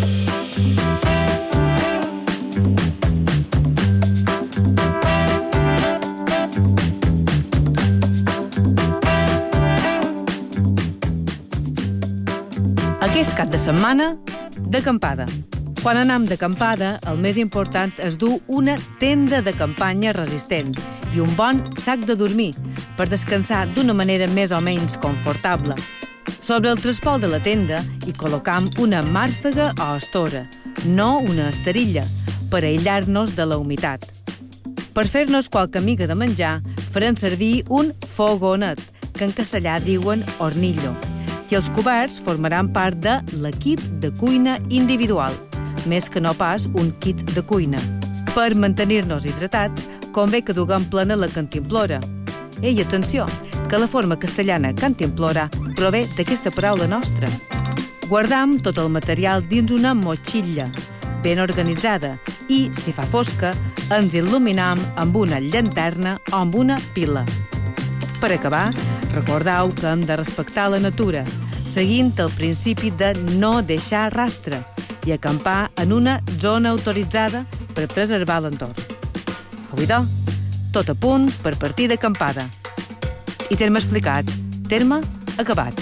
S16: Aquest cap de setmana, d'acampada. Quan anem d'acampada, el més important és dur una tenda de campanya resistent i un bon sac de dormir per descansar d'una manera més o menys confortable. Sobre el trespol de la tenda hi col·locam una màrfega o estora, no una esterilla, per aïllar-nos de la humitat. Per fer-nos qualque mica de menjar, farem servir un fogonet, que en castellà diuen hornillo, i els coberts formaran part de l'equip de cuina individual, més que no pas un kit de cuina. Per mantenir-nos hidratats, convé que duguem plena la cantimplora. Ei, atenció, que la forma castellana cantimplora prové d'aquesta paraula nostra. Guardam tot el material dins una motxilla, ben organitzada, i, si fa fosca, ens il·luminam amb una llanterna o amb una pila. Per acabar, recordeu que hem de respectar la natura, seguint el principi de no deixar rastre i acampar en una zona autoritzada per preservar l'entorn. Avui, tot a punt per partir d'acampada. I terme explicat, terme acabat.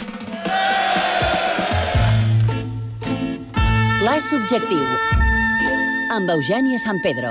S4: Pla subjectiu amb Eugènia San Pedro.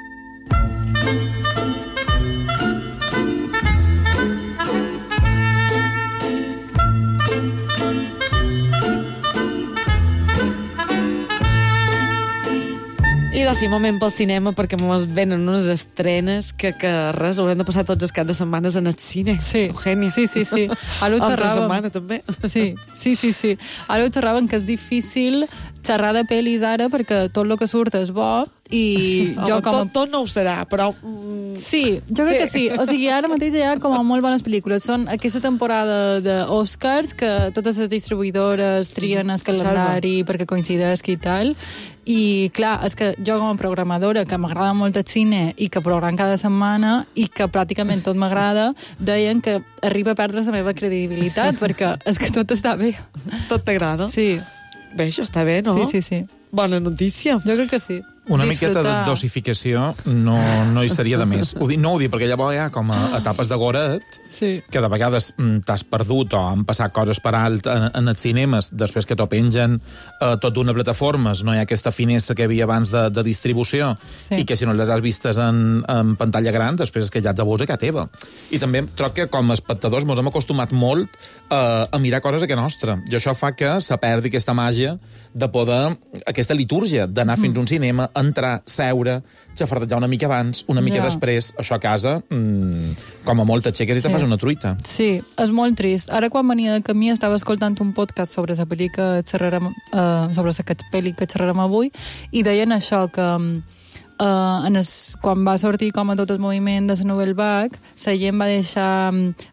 S3: I de sí, moment pel cinema, perquè mos venen unes estrenes que res, haurem de passar tots els caps de setmanes en el cine.
S11: Sí,
S3: Eugènia.
S11: sí. Ara ho
S3: Altra
S11: xerràvem.
S3: setmana, també.
S11: Sí. Ara ho xerràvem que és difícil xerrar de pel·lis ara perquè tot el que surt és bo i jo com a...
S3: Tot no ho serà, però...
S11: Sí, jo crec que sí. O sigui, ara mateix hi ha com a molt bones pel·lícules. Són aquesta temporada d'Oscars que totes les distribuïdores trien el calendari perquè coincideixi i tal. I, clar, és que jo com a programadora, que m'agrada molt el cine i que programa cada setmana i que pràcticament tot m'agrada, deien que arriba a perdre la meva credibilitat perquè és que tot està bé.
S3: Tot t'agrada?
S11: Sí.
S3: Bé, això està bé, no?
S11: Sí.
S3: Bona notícia.
S11: Jo crec que sí.
S8: Una miqueta de dosificació no hi seria de més. No ho dic perquè llavors hi ha com a etapes de goret que de vegades t'has perdut o han passat coses per alt en els cinemes després que t'ho pengen tot d'una plataforma, no hi ha aquesta finestra que hi havia abans de distribució i que si no les has vistes en pantalla gran després és que ja ets abusa que teva. I també troc que com a espectadors ens hem acostumat molt a mirar coses a que nostra. I això fa que se perdi aquesta màgia de poder, aquesta litúrgia d'anar fins a un cinema, entrar, seure, xafardejar una mica abans, una mica després, això a casa, com a molt t'aixeques i te fas una truita.
S11: Sí, és molt trist. Ara quan venia de camí estava escoltant un podcast sobre la pel·li que xerrarem, sobre la pel·li que xerrarem avui i deien això que quan va sortir com a tot el moviment de la Nouvelle Vague, la gent va deixar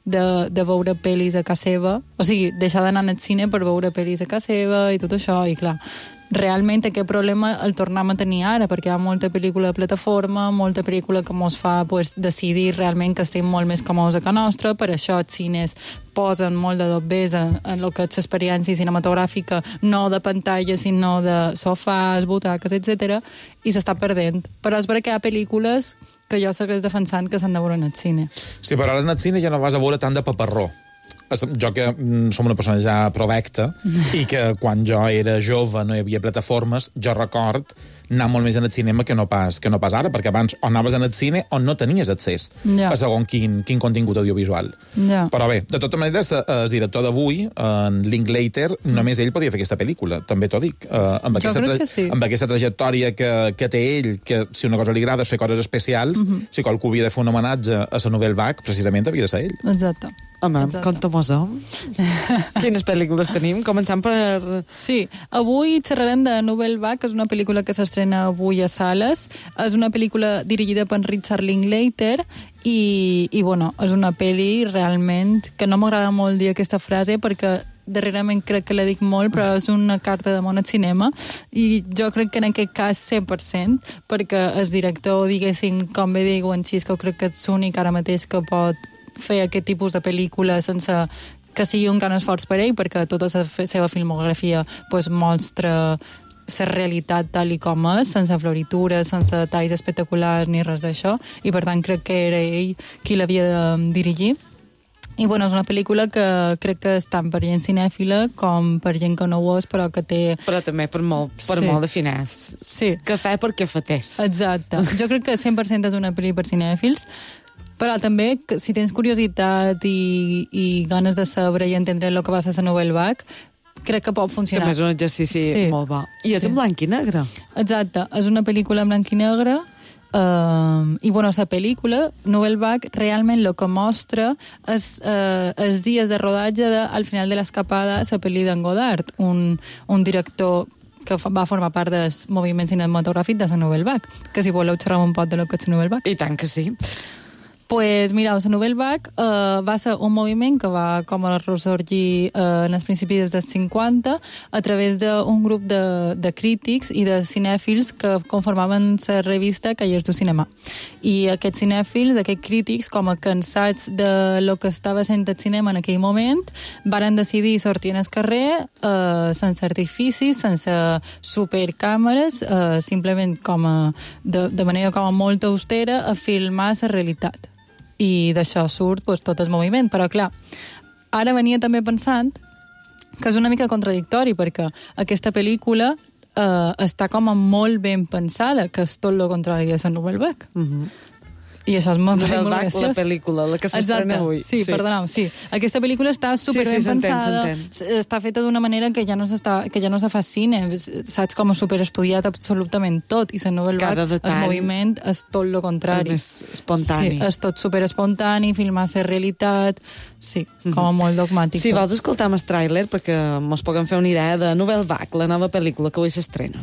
S11: de veure pel·lis a casa seva, o sigui, deixar d'anar al cine per veure pel·lis a casa seva i tot això, i clar, realment aquest problema el tornem a tenir ara, perquè hi ha molta pel·lícula de plataforma, molta pel·lícula que ens fa decidir realment que estem molt més còmodes a casa nostra, per això els cines posen molt de dobbers en el que és l'experiència cinematogràfica, no de pantalla, sinó de sofàs, butaques, etc. i s'està perdent. Però és perquè hi ha pel·lícules que jo segueix defensant que s'han de veure en el cine.
S8: Sí, però ara en el cine ja no vas a veure tant de paperró. Jo que som una persona ja provecta i que quan jo era jove no hi havia plataformes, jo record anar molt més en el cinema que no pas ara, perquè abans o anaves en el cine o no tenies accés a segons quin contingut audiovisual. Però bé, de tota manera, el director d'avui, en Linklater, només ell podia fer aquesta pel·lícula, també t'ho dic. Amb aquesta trajectòria que té ell, que si una cosa li agrada és fer coses especials, si qualcú havia de fer un homenatge a la Nouvelle Vague, precisament havia de ser ell.
S11: Exacte.
S3: Home, conta-mos-ho. Quines pel·lícules tenim? Començant per...
S11: Sí, avui xerrarem de Nouvelle Vague, que és una pel·lícula que s'estrena avui a sales. És una pel·lícula dirigida per Richard Linklater i bueno, és una pel·li realment que no m'agrada molt dir aquesta frase perquè darrerament crec que la dic molt, però és una carta de món al cinema i jo crec que en aquest cas 100%, perquè el director, diguéssim, com bé diu en Xisco, crec que és l'únic ara mateix que pot fer aquest tipus de pel·lícula sense que sigui un gran esforç per ell, perquè tota la seva filmografia mostra la realitat tal i com és, sense floritures, sense detalls espectaculars ni res d'això, i per tant crec que era ell qui l'havia de dirigir. I bueno, és una pel·lícula que crec que és tant per gent cinèfila com per gent que no ho és, però que té...
S3: Però també per molt de finès.
S11: Sí.
S3: Cafè per cafeters.
S11: Exacte. Jo crec que 100% és una pel·li per cinèfils, però també, si tens curiositat i ganes de saber i entendre el que va ser la Nouvelle Vague, crec que pot funcionar.
S3: També és un exercici molt bo. I és en blanc i negre.
S11: Exacte. És una pel·lícula en blanc i negre i bueno, la pel·lícula Nouvelle Vague realment el que mostra és els dies de rodatge al final de l'escapada la pel·li d'en Godard, un director que va formar part del moviment cinematogràfic de la Nouvelle Vague, que si voleu xerrar un poc de lo que és la Nouvelle Vague.
S3: I tant que sí.
S11: Pues mira, la Nouvelle Vague va ser un moviment que va com a ressorgir en els principis dels 50 a través d'un grup de crítics i de cinèfils que conformaven la revista Callers du Cinema. I aquests cinèfils, aquests crítics, com a cansats de lo que estava sent el cinema en aquell moment, varen decidir sortir al carrer sense artificis, sense supercàmeres, simplement de manera com a molt austera a filmar la realitat. I d'això surt tot el moviment. Però, clar, ara venia també pensant que és una mica contradictori, perquè aquesta pel·lícula està com a molt ben pensada, que és tot el contrari de la Nouvelle Vague. I això és molt graciós.
S3: La pel·lícula, la que s'estrena avui.
S11: Sí, perdoneu, sí. Aquesta pel·lícula està superben pensada, està feta d'una manera que ja no se fa cine, saps, com a superestudiat absolutament tot, i la Nouvelle Vague, el moviment és tot el contrari.
S3: És espontani.
S11: Sí, és tot superespontani, filmar la realitat, sí, com a molt dogmàtic.
S3: Si vols escoltar el tràiler, perquè mos puguem fer una idea de Nouvelle Vague, la nova pel·lícula que avui s'estrena.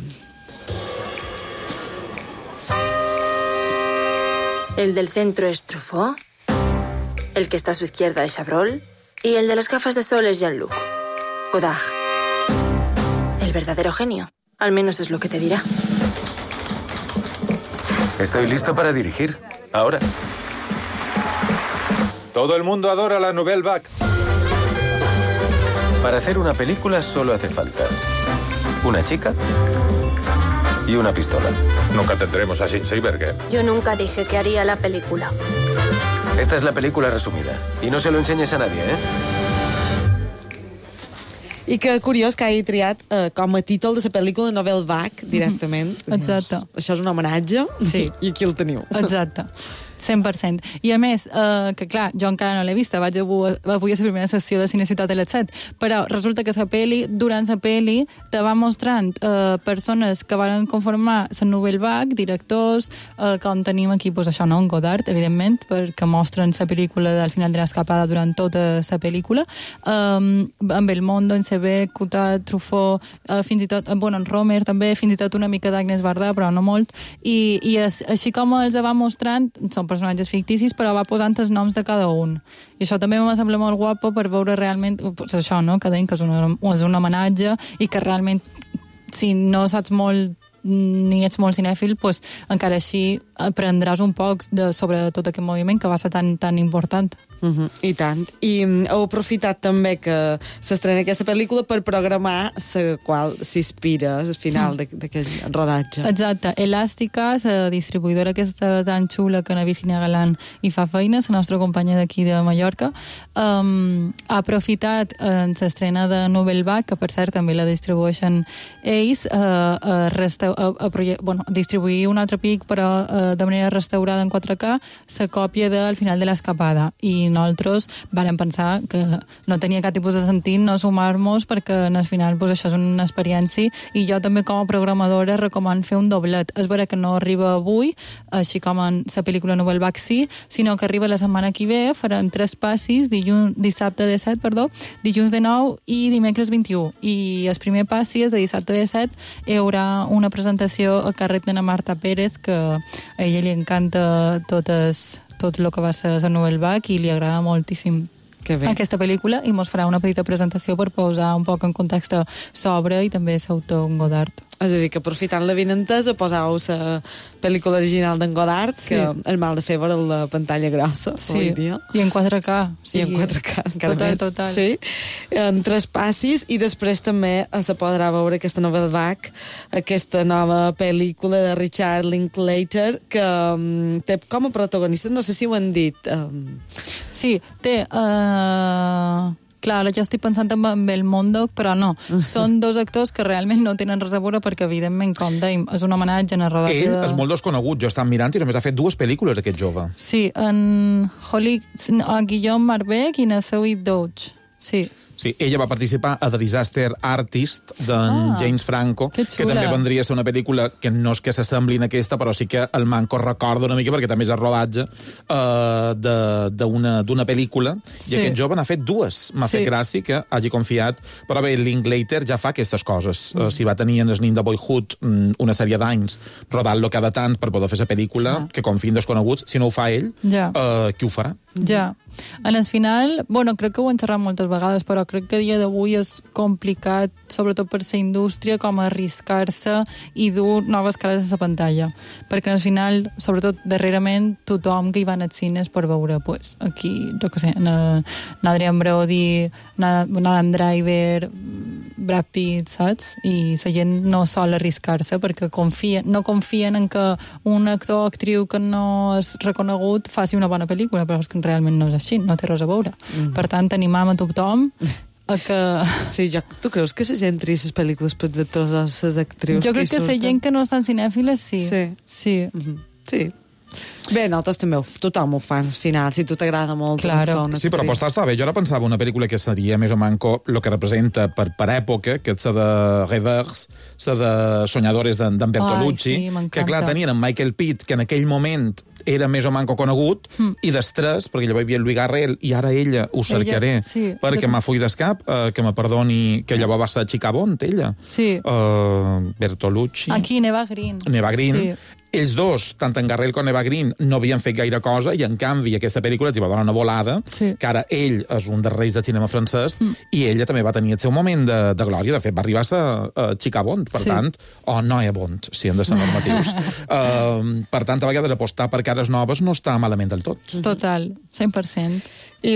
S17: El del centro es Truffaut, el que está a su izquierda es Chabrol y el de las gafas de sol es Jean-Luc Godard. El verdadero genio, al menos es lo que te dirá.
S18: Estoy listo para dirigir, ahora. Todo el mundo adora la Nouvelle Vague. Para hacer una película solo hace falta una chica y una pistola. Nunca tendremos a Seiberger.
S17: Yo nunca dije que haría la película.
S18: Esta es la película resumida. Y no se lo enseñes a nadie,
S3: I que curiós que hagi triat com a títol de la pel·lícula Nouvelle Vague directament.
S11: Exacte.
S3: Això és un homenatge,
S11: sí.
S3: I aquí el teniu.
S11: Exacte. 100%. I a més, que clar, jo encara no l'he vista, vaig avui a la primera sessió de Cine Ciutat a les 7, però resulta que durant la pel·li te va mostrant persones que van conformar la Nouvelle Vague, directors, com tenim aquí, doncs això, no? En Godard, evidentment, perquè mostren la pel·lícula del final de l'escapada durant tota la pel·lícula, amb Belmondo, en Sevé, Coutard, Truffaut, fins i tot, en Romer també, fins i tot una mica d'Agnès Varda, però no molt, i així com els va mostrant, són personatges ficticis, però va posant els noms de cada un. I això també m'ha semblat molt guapo per veure realment, pues això, no?, que deien que és un homenatge i que realment, si no saps molt ni ets molt cinèfil, pues, encara així aprendràs un poc sobre tot aquest moviment que va ser tan important.
S3: I tant. I heu aprofitat també que s'estrena aquesta pel·lícula per programar la qual s'inspira al final d'aquest rodatge.
S11: Exacte. Elàstica, la distribuïdora aquesta tan xula que la Virginia Galán hi fa feina, la nostra companya d'aquí de Mallorca, ha aprofitat en l'estrena de Nouvelle Vague, que per cert també la distribueixen ells, distribuir un altre pic, però de manera restaurada en 4K, la còpia del final de l'escapada. I nosaltres vàrem pensar que no tenia cap tipus de sentit no sumar-nos, perquè al final pues, això és una experiència, i jo també com a programadora recomano fer un doblet. És vera que no arriba avui, així com en la pel·lícula Nouvelle Vague sí, sinó que arriba la setmana que ve, faran 3 passis, dissabte de 7, dilluns de 9 i dimecres 21. I el primer passi és de dissabte de 7, hi haurà una presentació a càrrec de Marta Pérez, que a ella li encanta tot el que va ser la Nouvelle Vague i li agrada moltíssim aquesta pel·lícula, i mos farà una petita presentació per posar un poc en context sobre i també l'autor Godard.
S3: És a dir, que aprofitant la vinentesa posau la pel·lícula original d'en Godard, que és mal de fer veure la pantalla grossa avui dia.
S11: I en 4K.
S3: I en 4K, encara més.
S11: Total.
S3: Sí, en 3 passis, i després també se podrà veure aquesta Nouvelle Vague, aquesta nova pel·lícula de Richard Linklater, que té com a protagonista, no sé si ho han dit.
S11: Sí, té... Clar, jo estic pensant en Belmondo, però no. Són 2 actors que realment no tenen res a veure perquè, evidentment, com dèiem, és un homenatge en el rodatge
S8: Ell és molt desconegut. Jo estava mirant i només ha fet 2 pel·lícules, aquest jove.
S11: Sí, en Guillaume Marbeck i en Zoe Deutsch. Sí.
S8: Sí, ella va participar a The Disaster Artist d'en James Franco, que també vendria a ser una pel·lícula que no és que s'assembli en aquesta, però sí que el manco recorda una mica, perquè també és el rodatge d'una pel·lícula, i aquest jove n'ha fet dues. M'ha fet gràcia que hagi confiat. Però bé, Linklater ja fa aquestes coses. Si va tenir en el nin de Boyhood una sèrie d'anys rodant-lo cada tant per poder fer la pel·lícula, que confiïn desconeguts, si no ho fa ell, qui ho farà?
S11: Ja. En el final, bueno, crec que ho hem xerrat moltes vegades, però crec que a dia d'avui és complicat, sobretot per la indústria, com arriscar-se i dur noves cares a la pantalla. Perquè al final, sobretot darrerament, tothom que hi va als cines per veure, pues, aquí, jo què sé, Adrian Brody, Adam Driver, Brad Pitt, saps? I la gent no sol arriscar-se perquè no confien en que un actor o actriu que no és reconegut faci una bona pel·lícula, però és que realment no és així, no té res a veure. Per tant, animam a tothom a que...
S3: Sí, tu creus que la gent tria les pel·lícules per totes les actrius?
S11: Jo crec que la gent que no estan cinèfiles, sí. Sí.
S3: Sí. Bé, nosaltres també, tothom ho fa al final, si tu t'agrada molt.
S11: Claro.
S8: Sí, però apostar està bé. Jo ara pensava una pel·lícula que seria més o manco el que representa per època, que és la de Reverse, la de Soñadores d'en Bertolucci, que clar, tenien en Michael Pitt, que en aquell moment era més o manco conegut, i després, perquè llavors hi havia Louis Garrel, i ara ella ho cercaré, perquè m'ha fuit d'escap, que me perdoni, que llavors va ser Chica Bond, ella.
S11: Sí.
S8: Bertolucci.
S11: Aquí, Neva Green.
S8: Sí. Ells dos, tant en Garrel com Eva Green, no havien fet gaire cosa, i en canvi aquesta pel·lícula els hi va donar una volada, que ara ell és un dels reis del cinema francès, i ella també va tenir el seu moment de glòria. De fet, va arribar a ser Chica Bond, per tant, o Noia Bond, si hem de ser normatius. Per tant, a vegades apostar per cares noves no està malament del tot.
S11: Total, 100%.
S3: I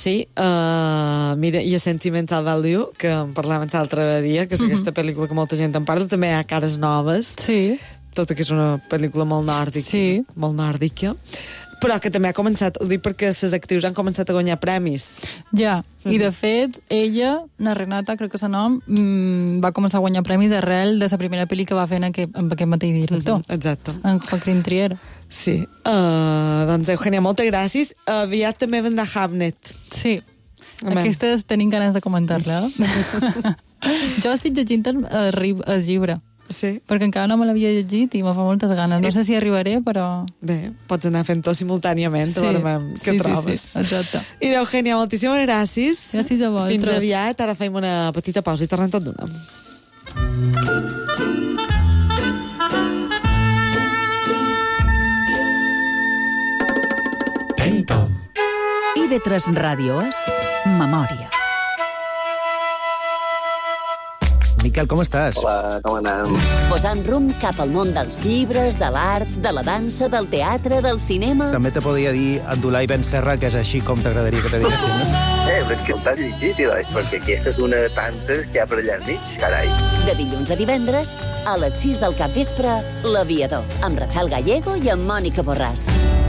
S3: mira, i a Sentimental Value, que en parlàvem l'altre dia, que és aquesta pel·lícula que molta gent en parla, també hi ha cares noves.
S11: Sí.
S3: Tot que és una pel·lícula molt nòrdica, molt nòrdica, però que també ha començat, ho dic perquè les actrius han començat a guanyar premis.
S11: Ja, i de fet, ella, la Renata, crec que és el nom, va començar a guanyar premis arrel de la primera pel·li que va fer amb aquest mateix director.
S3: Exacte.
S11: En Joaquín Trier.
S3: Sí. Doncs, Eugènia, moltes gràcies. Aviat també vendrà Hamnet.
S11: Sí. Aquestes tenim ganes de comentar-la. Jo estic llegint el llibre.
S3: Sí.
S11: Perquè encara no me l'havia llegit i me fa moltes ganes. No sé si arribaré, però...
S3: Bé, pots anar fent-ho simultàniament, què trobes.
S11: Sí, exacte.
S3: I d'Eugènia, moltíssimes gràcies.
S11: Gràcies a vosaltres.
S3: Fins aviat, ara fem una petita pausa i tornem tot d'una.
S2: Tento. IB3 Ràdio és Memòria.
S19: Miquel, com estàs?
S20: Hola, com anem?
S4: Posant rumb cap al món dels llibres, de l'art, de la dansa, del teatre, del cinema...
S19: També te podria dir Abdullah Ben Serra, que és així com t'agradaria que te diguessin, no?
S20: Però és que el t'has llegit, perquè aquesta és una de tantes que hi ha per allà al mig, carai.
S4: De dilluns a divendres, a les 6 del capvespre, L'Aviador, amb Rafael Gallego i amb Mònica Borràs.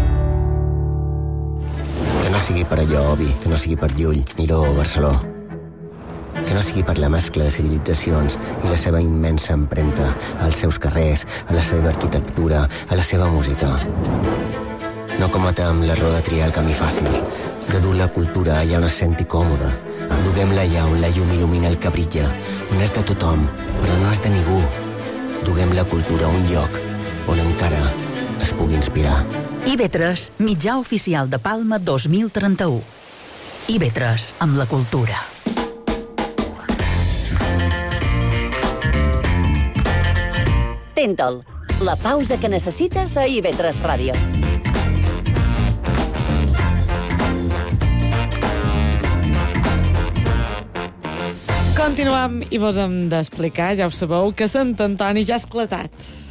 S21: Que no sigui per allò, Obi, que no sigui per Llull, Miró o Barceló. Que no sigui per la mescla de civilitzacions i la seva immensa empremta als seus carrers, a la seva arquitectura, a la seva música. No cometem l'error de triar el camí fàcil, de dur la cultura allà on es senti còmoda. Duguem-la allà on la llum il·lumina el que brilla, on és de tothom, però no és de ningú. Duguem la cultura a un lloc on encara es pugui inspirar.
S2: IB3, mitjà oficial de Palma 2031. IB3, amb la cultura.
S4: Tentol, la pausa que necessites a IB3 Ràdio.
S3: Continuem i vos hem d'explicar, ja ho sabeu, que Sant Antoni ja ha esclatat.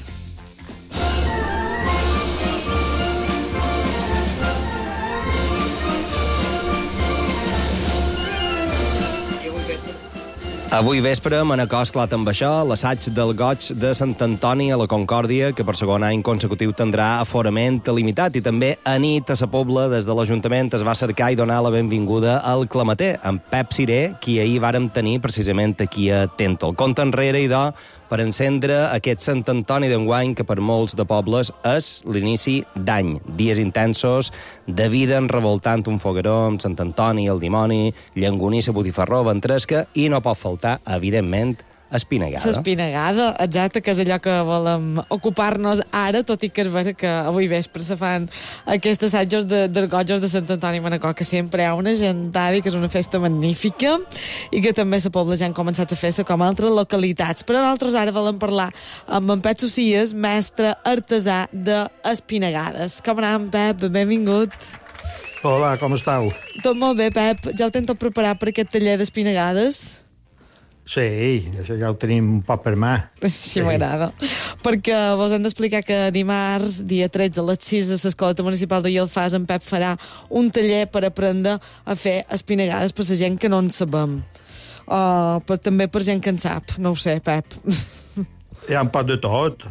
S6: Avui vespre, Manacor esclata amb això l'assaig del goig de Sant Antoni a la Concòrdia, que per segon any consecutiu tindrà aforament limitat. I també a nit, a la Pobla, des de l'Ajuntament es va cercar i donar la benvinguda al Clamater, amb Pep Siré, qui ahir vàrem tenir precisament aquí a Tento. El compte enrere, idò, per encendre aquest Sant Antoni d'enguany que per molts de pobles és l'inici d'any. Dies intensos de vida revoltant un fogueró amb Sant Antoni, el dimoni, llangonissa, botifarró, ventresca i no pot faltar, evidentment, espinagada.
S3: L'espinagada, exacte, que és allò que volem ocupar-nos ara, tot i que és vera que avui vespre se fan aquests assajos dels gojos de Sant Antoni Manacor, que sempre hi ha una gentada i que és una festa magnífica i que també a Pobla ja han començat la festa com a altres localitats. Però nosaltres ara volem parlar amb en Pep Socias, mestre artesà d'espinagades. Com anem, Pep? Benvingut.
S7: Hola, com esteu?
S3: Tot molt bé, Pep. Ja ho tens tot preparat per aquest taller d'espinagades?
S7: Sí, això ja ho tenim un poc per mà.
S3: Sí, m'agrada. Perquè vos hem d'explicar que dimarts, dia 13, a les 6, a l'Escoleta Municipal d'Oielfàs, en Pep farà un taller per aprendre a fer espinagades per la gent que no en sabem. També per gent que en sap. No ho sé, Pep.
S7: Hi ha un poc de tot,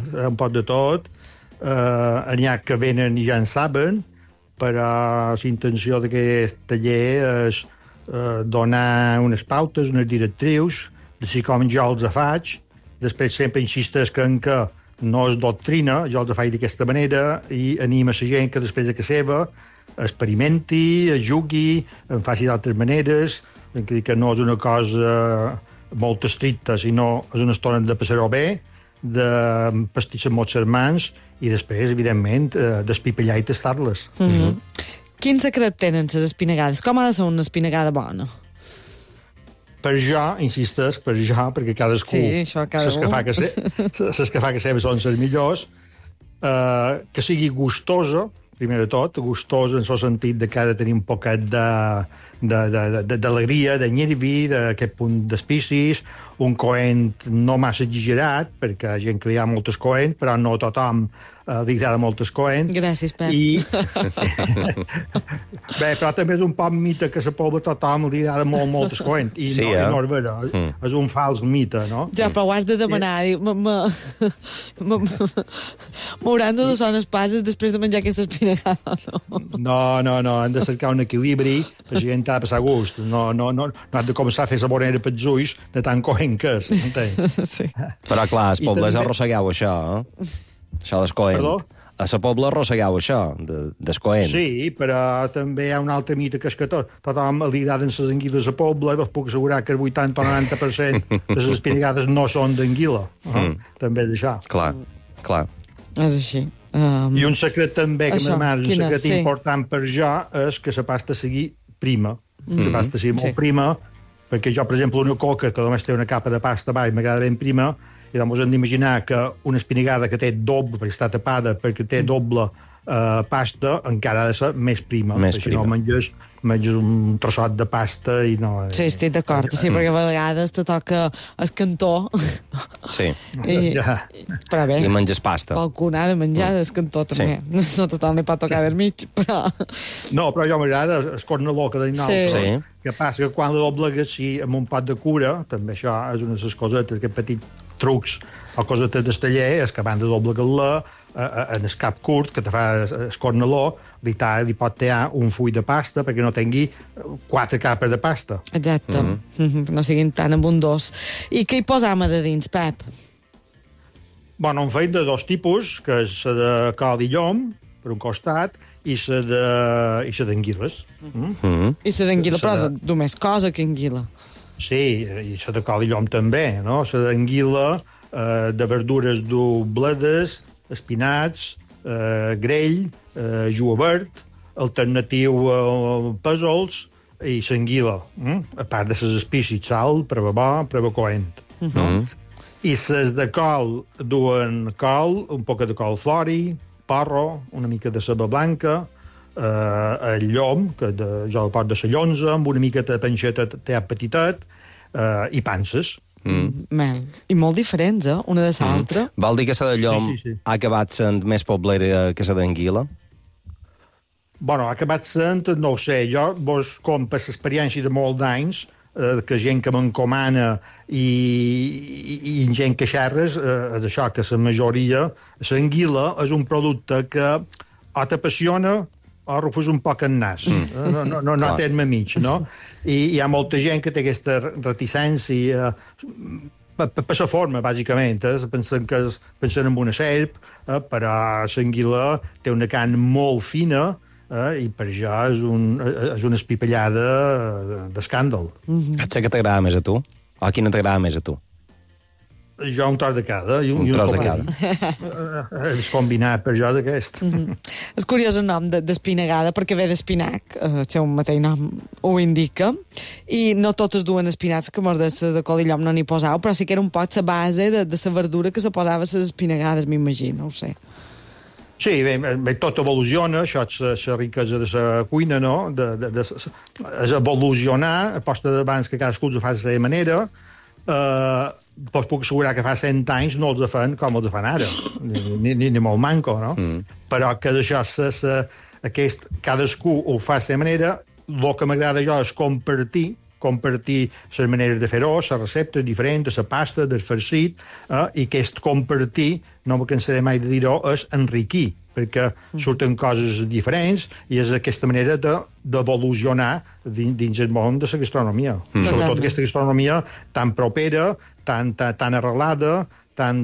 S7: N'hi ha que venen i ja en saben, però la intenció d'aquest taller és donar unes pautes, unes directrius, així com jo els faig. Després sempre insisteix que no és doctrina, jo els faig d'aquesta manera i anima la gent que després de que seva experimenti, jugui, en faci d'altres maneres, que no és una cosa molt estricta, sinó és una estona de passar-ho bé, de pastisses amb els germans i després, evidentment, d'espipellar i tastar-les.
S3: Quin secret tenen les espinagades? Com ha de ser una espinagada bona?
S7: Per jo, insisteix, perquè cadascú...
S3: Sí, això, cada un.
S7: Les que fa que seves són les millors, que sigui gustosa, primer de tot, gustosa en el sentit de que ha de tenir un poquet d'alegria, de nervi, d'aquest punt d'espicis, un coent no massa exagerat, perquè hi ha gent que li ha moltes coent, però no a tothom li agrada moltes coent.
S3: Gràcies, Pep.
S7: Bé, però també és un poc mite que a la Pobla tothom li agrada moltes coent, i sí, no és vera, és un fals mite, no?
S3: Ja, però ho has de demanar, m'hauran de donar unes passes després de menjar aquesta espinagada, no?
S7: No, hem de cercar un equilibri, per si gent ha de passar gust, no has de començar a fer sabonera pels ulls de tant coent que és, entens?
S3: Sí.
S6: Però clar, els pobles arrossegueu això, Això d'escoent.
S7: Perdó?
S6: A la Pobla arrossegueu això, d'escoent.
S7: Sí, però també hi ha un altre mite que és que tothom li agraden les anguiles a Pobla, i us puc assegurar que el 80 o 90% de les espinagades no són d'anguila. També d'això.
S6: Clar.
S3: És així.
S7: I un secret també, que m'ademana, un secret important per jo, és que la pasta sigui prima. La pasta sigui molt prima, perquè jo, per exemple, una coca que només té una capa de pasta baix m'agrada ben prima, i doncs hem d'imaginar que una espinagada que té doble, perquè està tapada, perquè té doble pasta, encara ha de ser més prima. Si no menges un trossot de pasta i no...
S3: Sí, estic d'acord, perquè a vegades te toca el cantó.
S6: Sí.
S3: Però bé,
S6: i menges pasta.
S3: qualcun ha de menjar el cantó també. No tothom li pot tocar del mig, però...
S7: No, però jo m'agrada el corneló que deien altres. Que passa que quan la doblegues, amb un pot de cura, també això és una de les cosetes, aquest petit trucs o cosetes del taller, és que abans de doblegar-la en el cap curt, que te fa el corneló, li pot tallar un full de pasta perquè no tingui 4 capes de pasta.
S3: Exacte. No siguin tan abundós. I què hi posam a de dins, Pep?
S7: Bueno, en feim de dos tipus, que és la de col i llom, per un costat, i la d'anguiles.
S3: I la d'anguila, però només cosa que anguila.
S7: Sí, i la de col i llom també, no? La d'anguila, de verdures du bledes, espinats, grell, julivert, alternatiu pèsols i l'anguila, a part de les espècies, sal, preva coent. I les de col duen col, un poc de col flori, porro, una mica de ceba blanca, el llom, que jo el pot de la llonza, amb una mica de panxeta petitet, i panses.
S3: I molt diferents, una de l'altra.
S6: Vol dir que la de llom ha acabat sent més poblera que la d'anguila?
S7: Bueno, ha acabat sent, no ho sé, jo com per l'experiència de molts d'anys, que gent que m'encomana i gent que xerres, és això, que la majoria, l'anguila és un producte que o t'apassiona o rufes un poc el nas. No a terme mig, no? I hi ha molta gent que té aquesta reticència per la forma, bàsicament. Pensen en una serp, però l'anguila té una carn molt fina, i per això és una espipellada d'escàndol.
S6: Què t'agrada més a tu? O quina t'agrada més a tu?
S7: Jo un tros de cada.
S6: Un tros de cada.
S7: És combinat per jo d'aquest.
S3: És curiós el nom d'espinagada, perquè ve d'espinac, el seu mateix nom ho indica, i no totes duen espinacs, que mos de col i llom no n'hi posau, però sí que era un poc la base de la verdura que se posava a les espinagades, m'imagino, no ho sé.
S7: Sí, bé, tot evoluciona, això és la riquesa de la cuina, no? És evolucionar, a posta d'abans que cadascú ho fa de la seva manera, doncs puc assegurar que fa 100 anys no els fan com els fan ara, ni molt manco, no? Però que això, cadascú ho fa de la seva manera, el que m'agrada jo és compartir les maneres de fer-ho, les receptes diferents, la pasta, del farcit, i aquest compartir, no me cansaré mai de dir-ho, és enriquir, perquè surten coses diferents i és aquesta manera d'evolucionar dins el món de la gastronomia. Sobretot aquesta gastronomia tan propera, tan arrelada, tan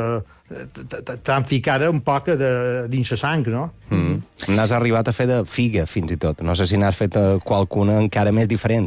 S7: ficada un poc dins la sang, no?
S6: N'has arribat a fer de figa, fins i tot. No sé si n'has fet qualcuna encara més diferent.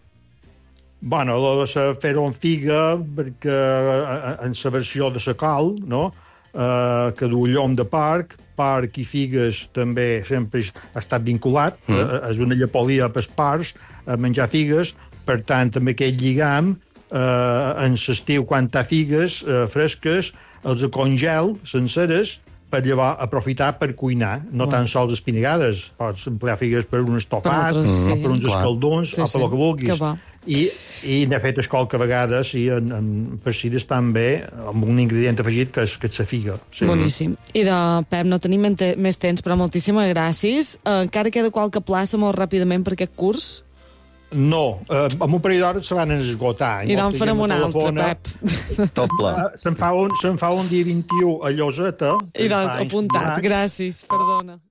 S7: Bueno, fer-ho en figa, perquè en la versió de la col, no?, que du llom de porc i figues també sempre ha estat vinculat, és una llepolia pels porcs, a menjar figues, per tant, també aquest lligam, en l'estiu, quan hi ha figues fresques, els congel senceres, per llavors aprofitar per cuinar, no tan sols espinagades, pots emplear figues per un estofat, o per uns escaldons, o per el que vulguis. I n'he fet qualque vegades en farcides també amb un ingredient afegit que és la figa.
S3: Boníssim. I Pep, no tenim més temps, però moltíssimes gràcies. Encara queda qualque plaça molt ràpidament per aquest curs?
S7: No, en un parell d'hores se van esgotar.
S3: I d'on farem un altre, Pep?
S6: Tot ple.
S7: Se'n fa un dia 21 a Lloseta.
S3: I doncs, apuntat. Gràcies, perdona.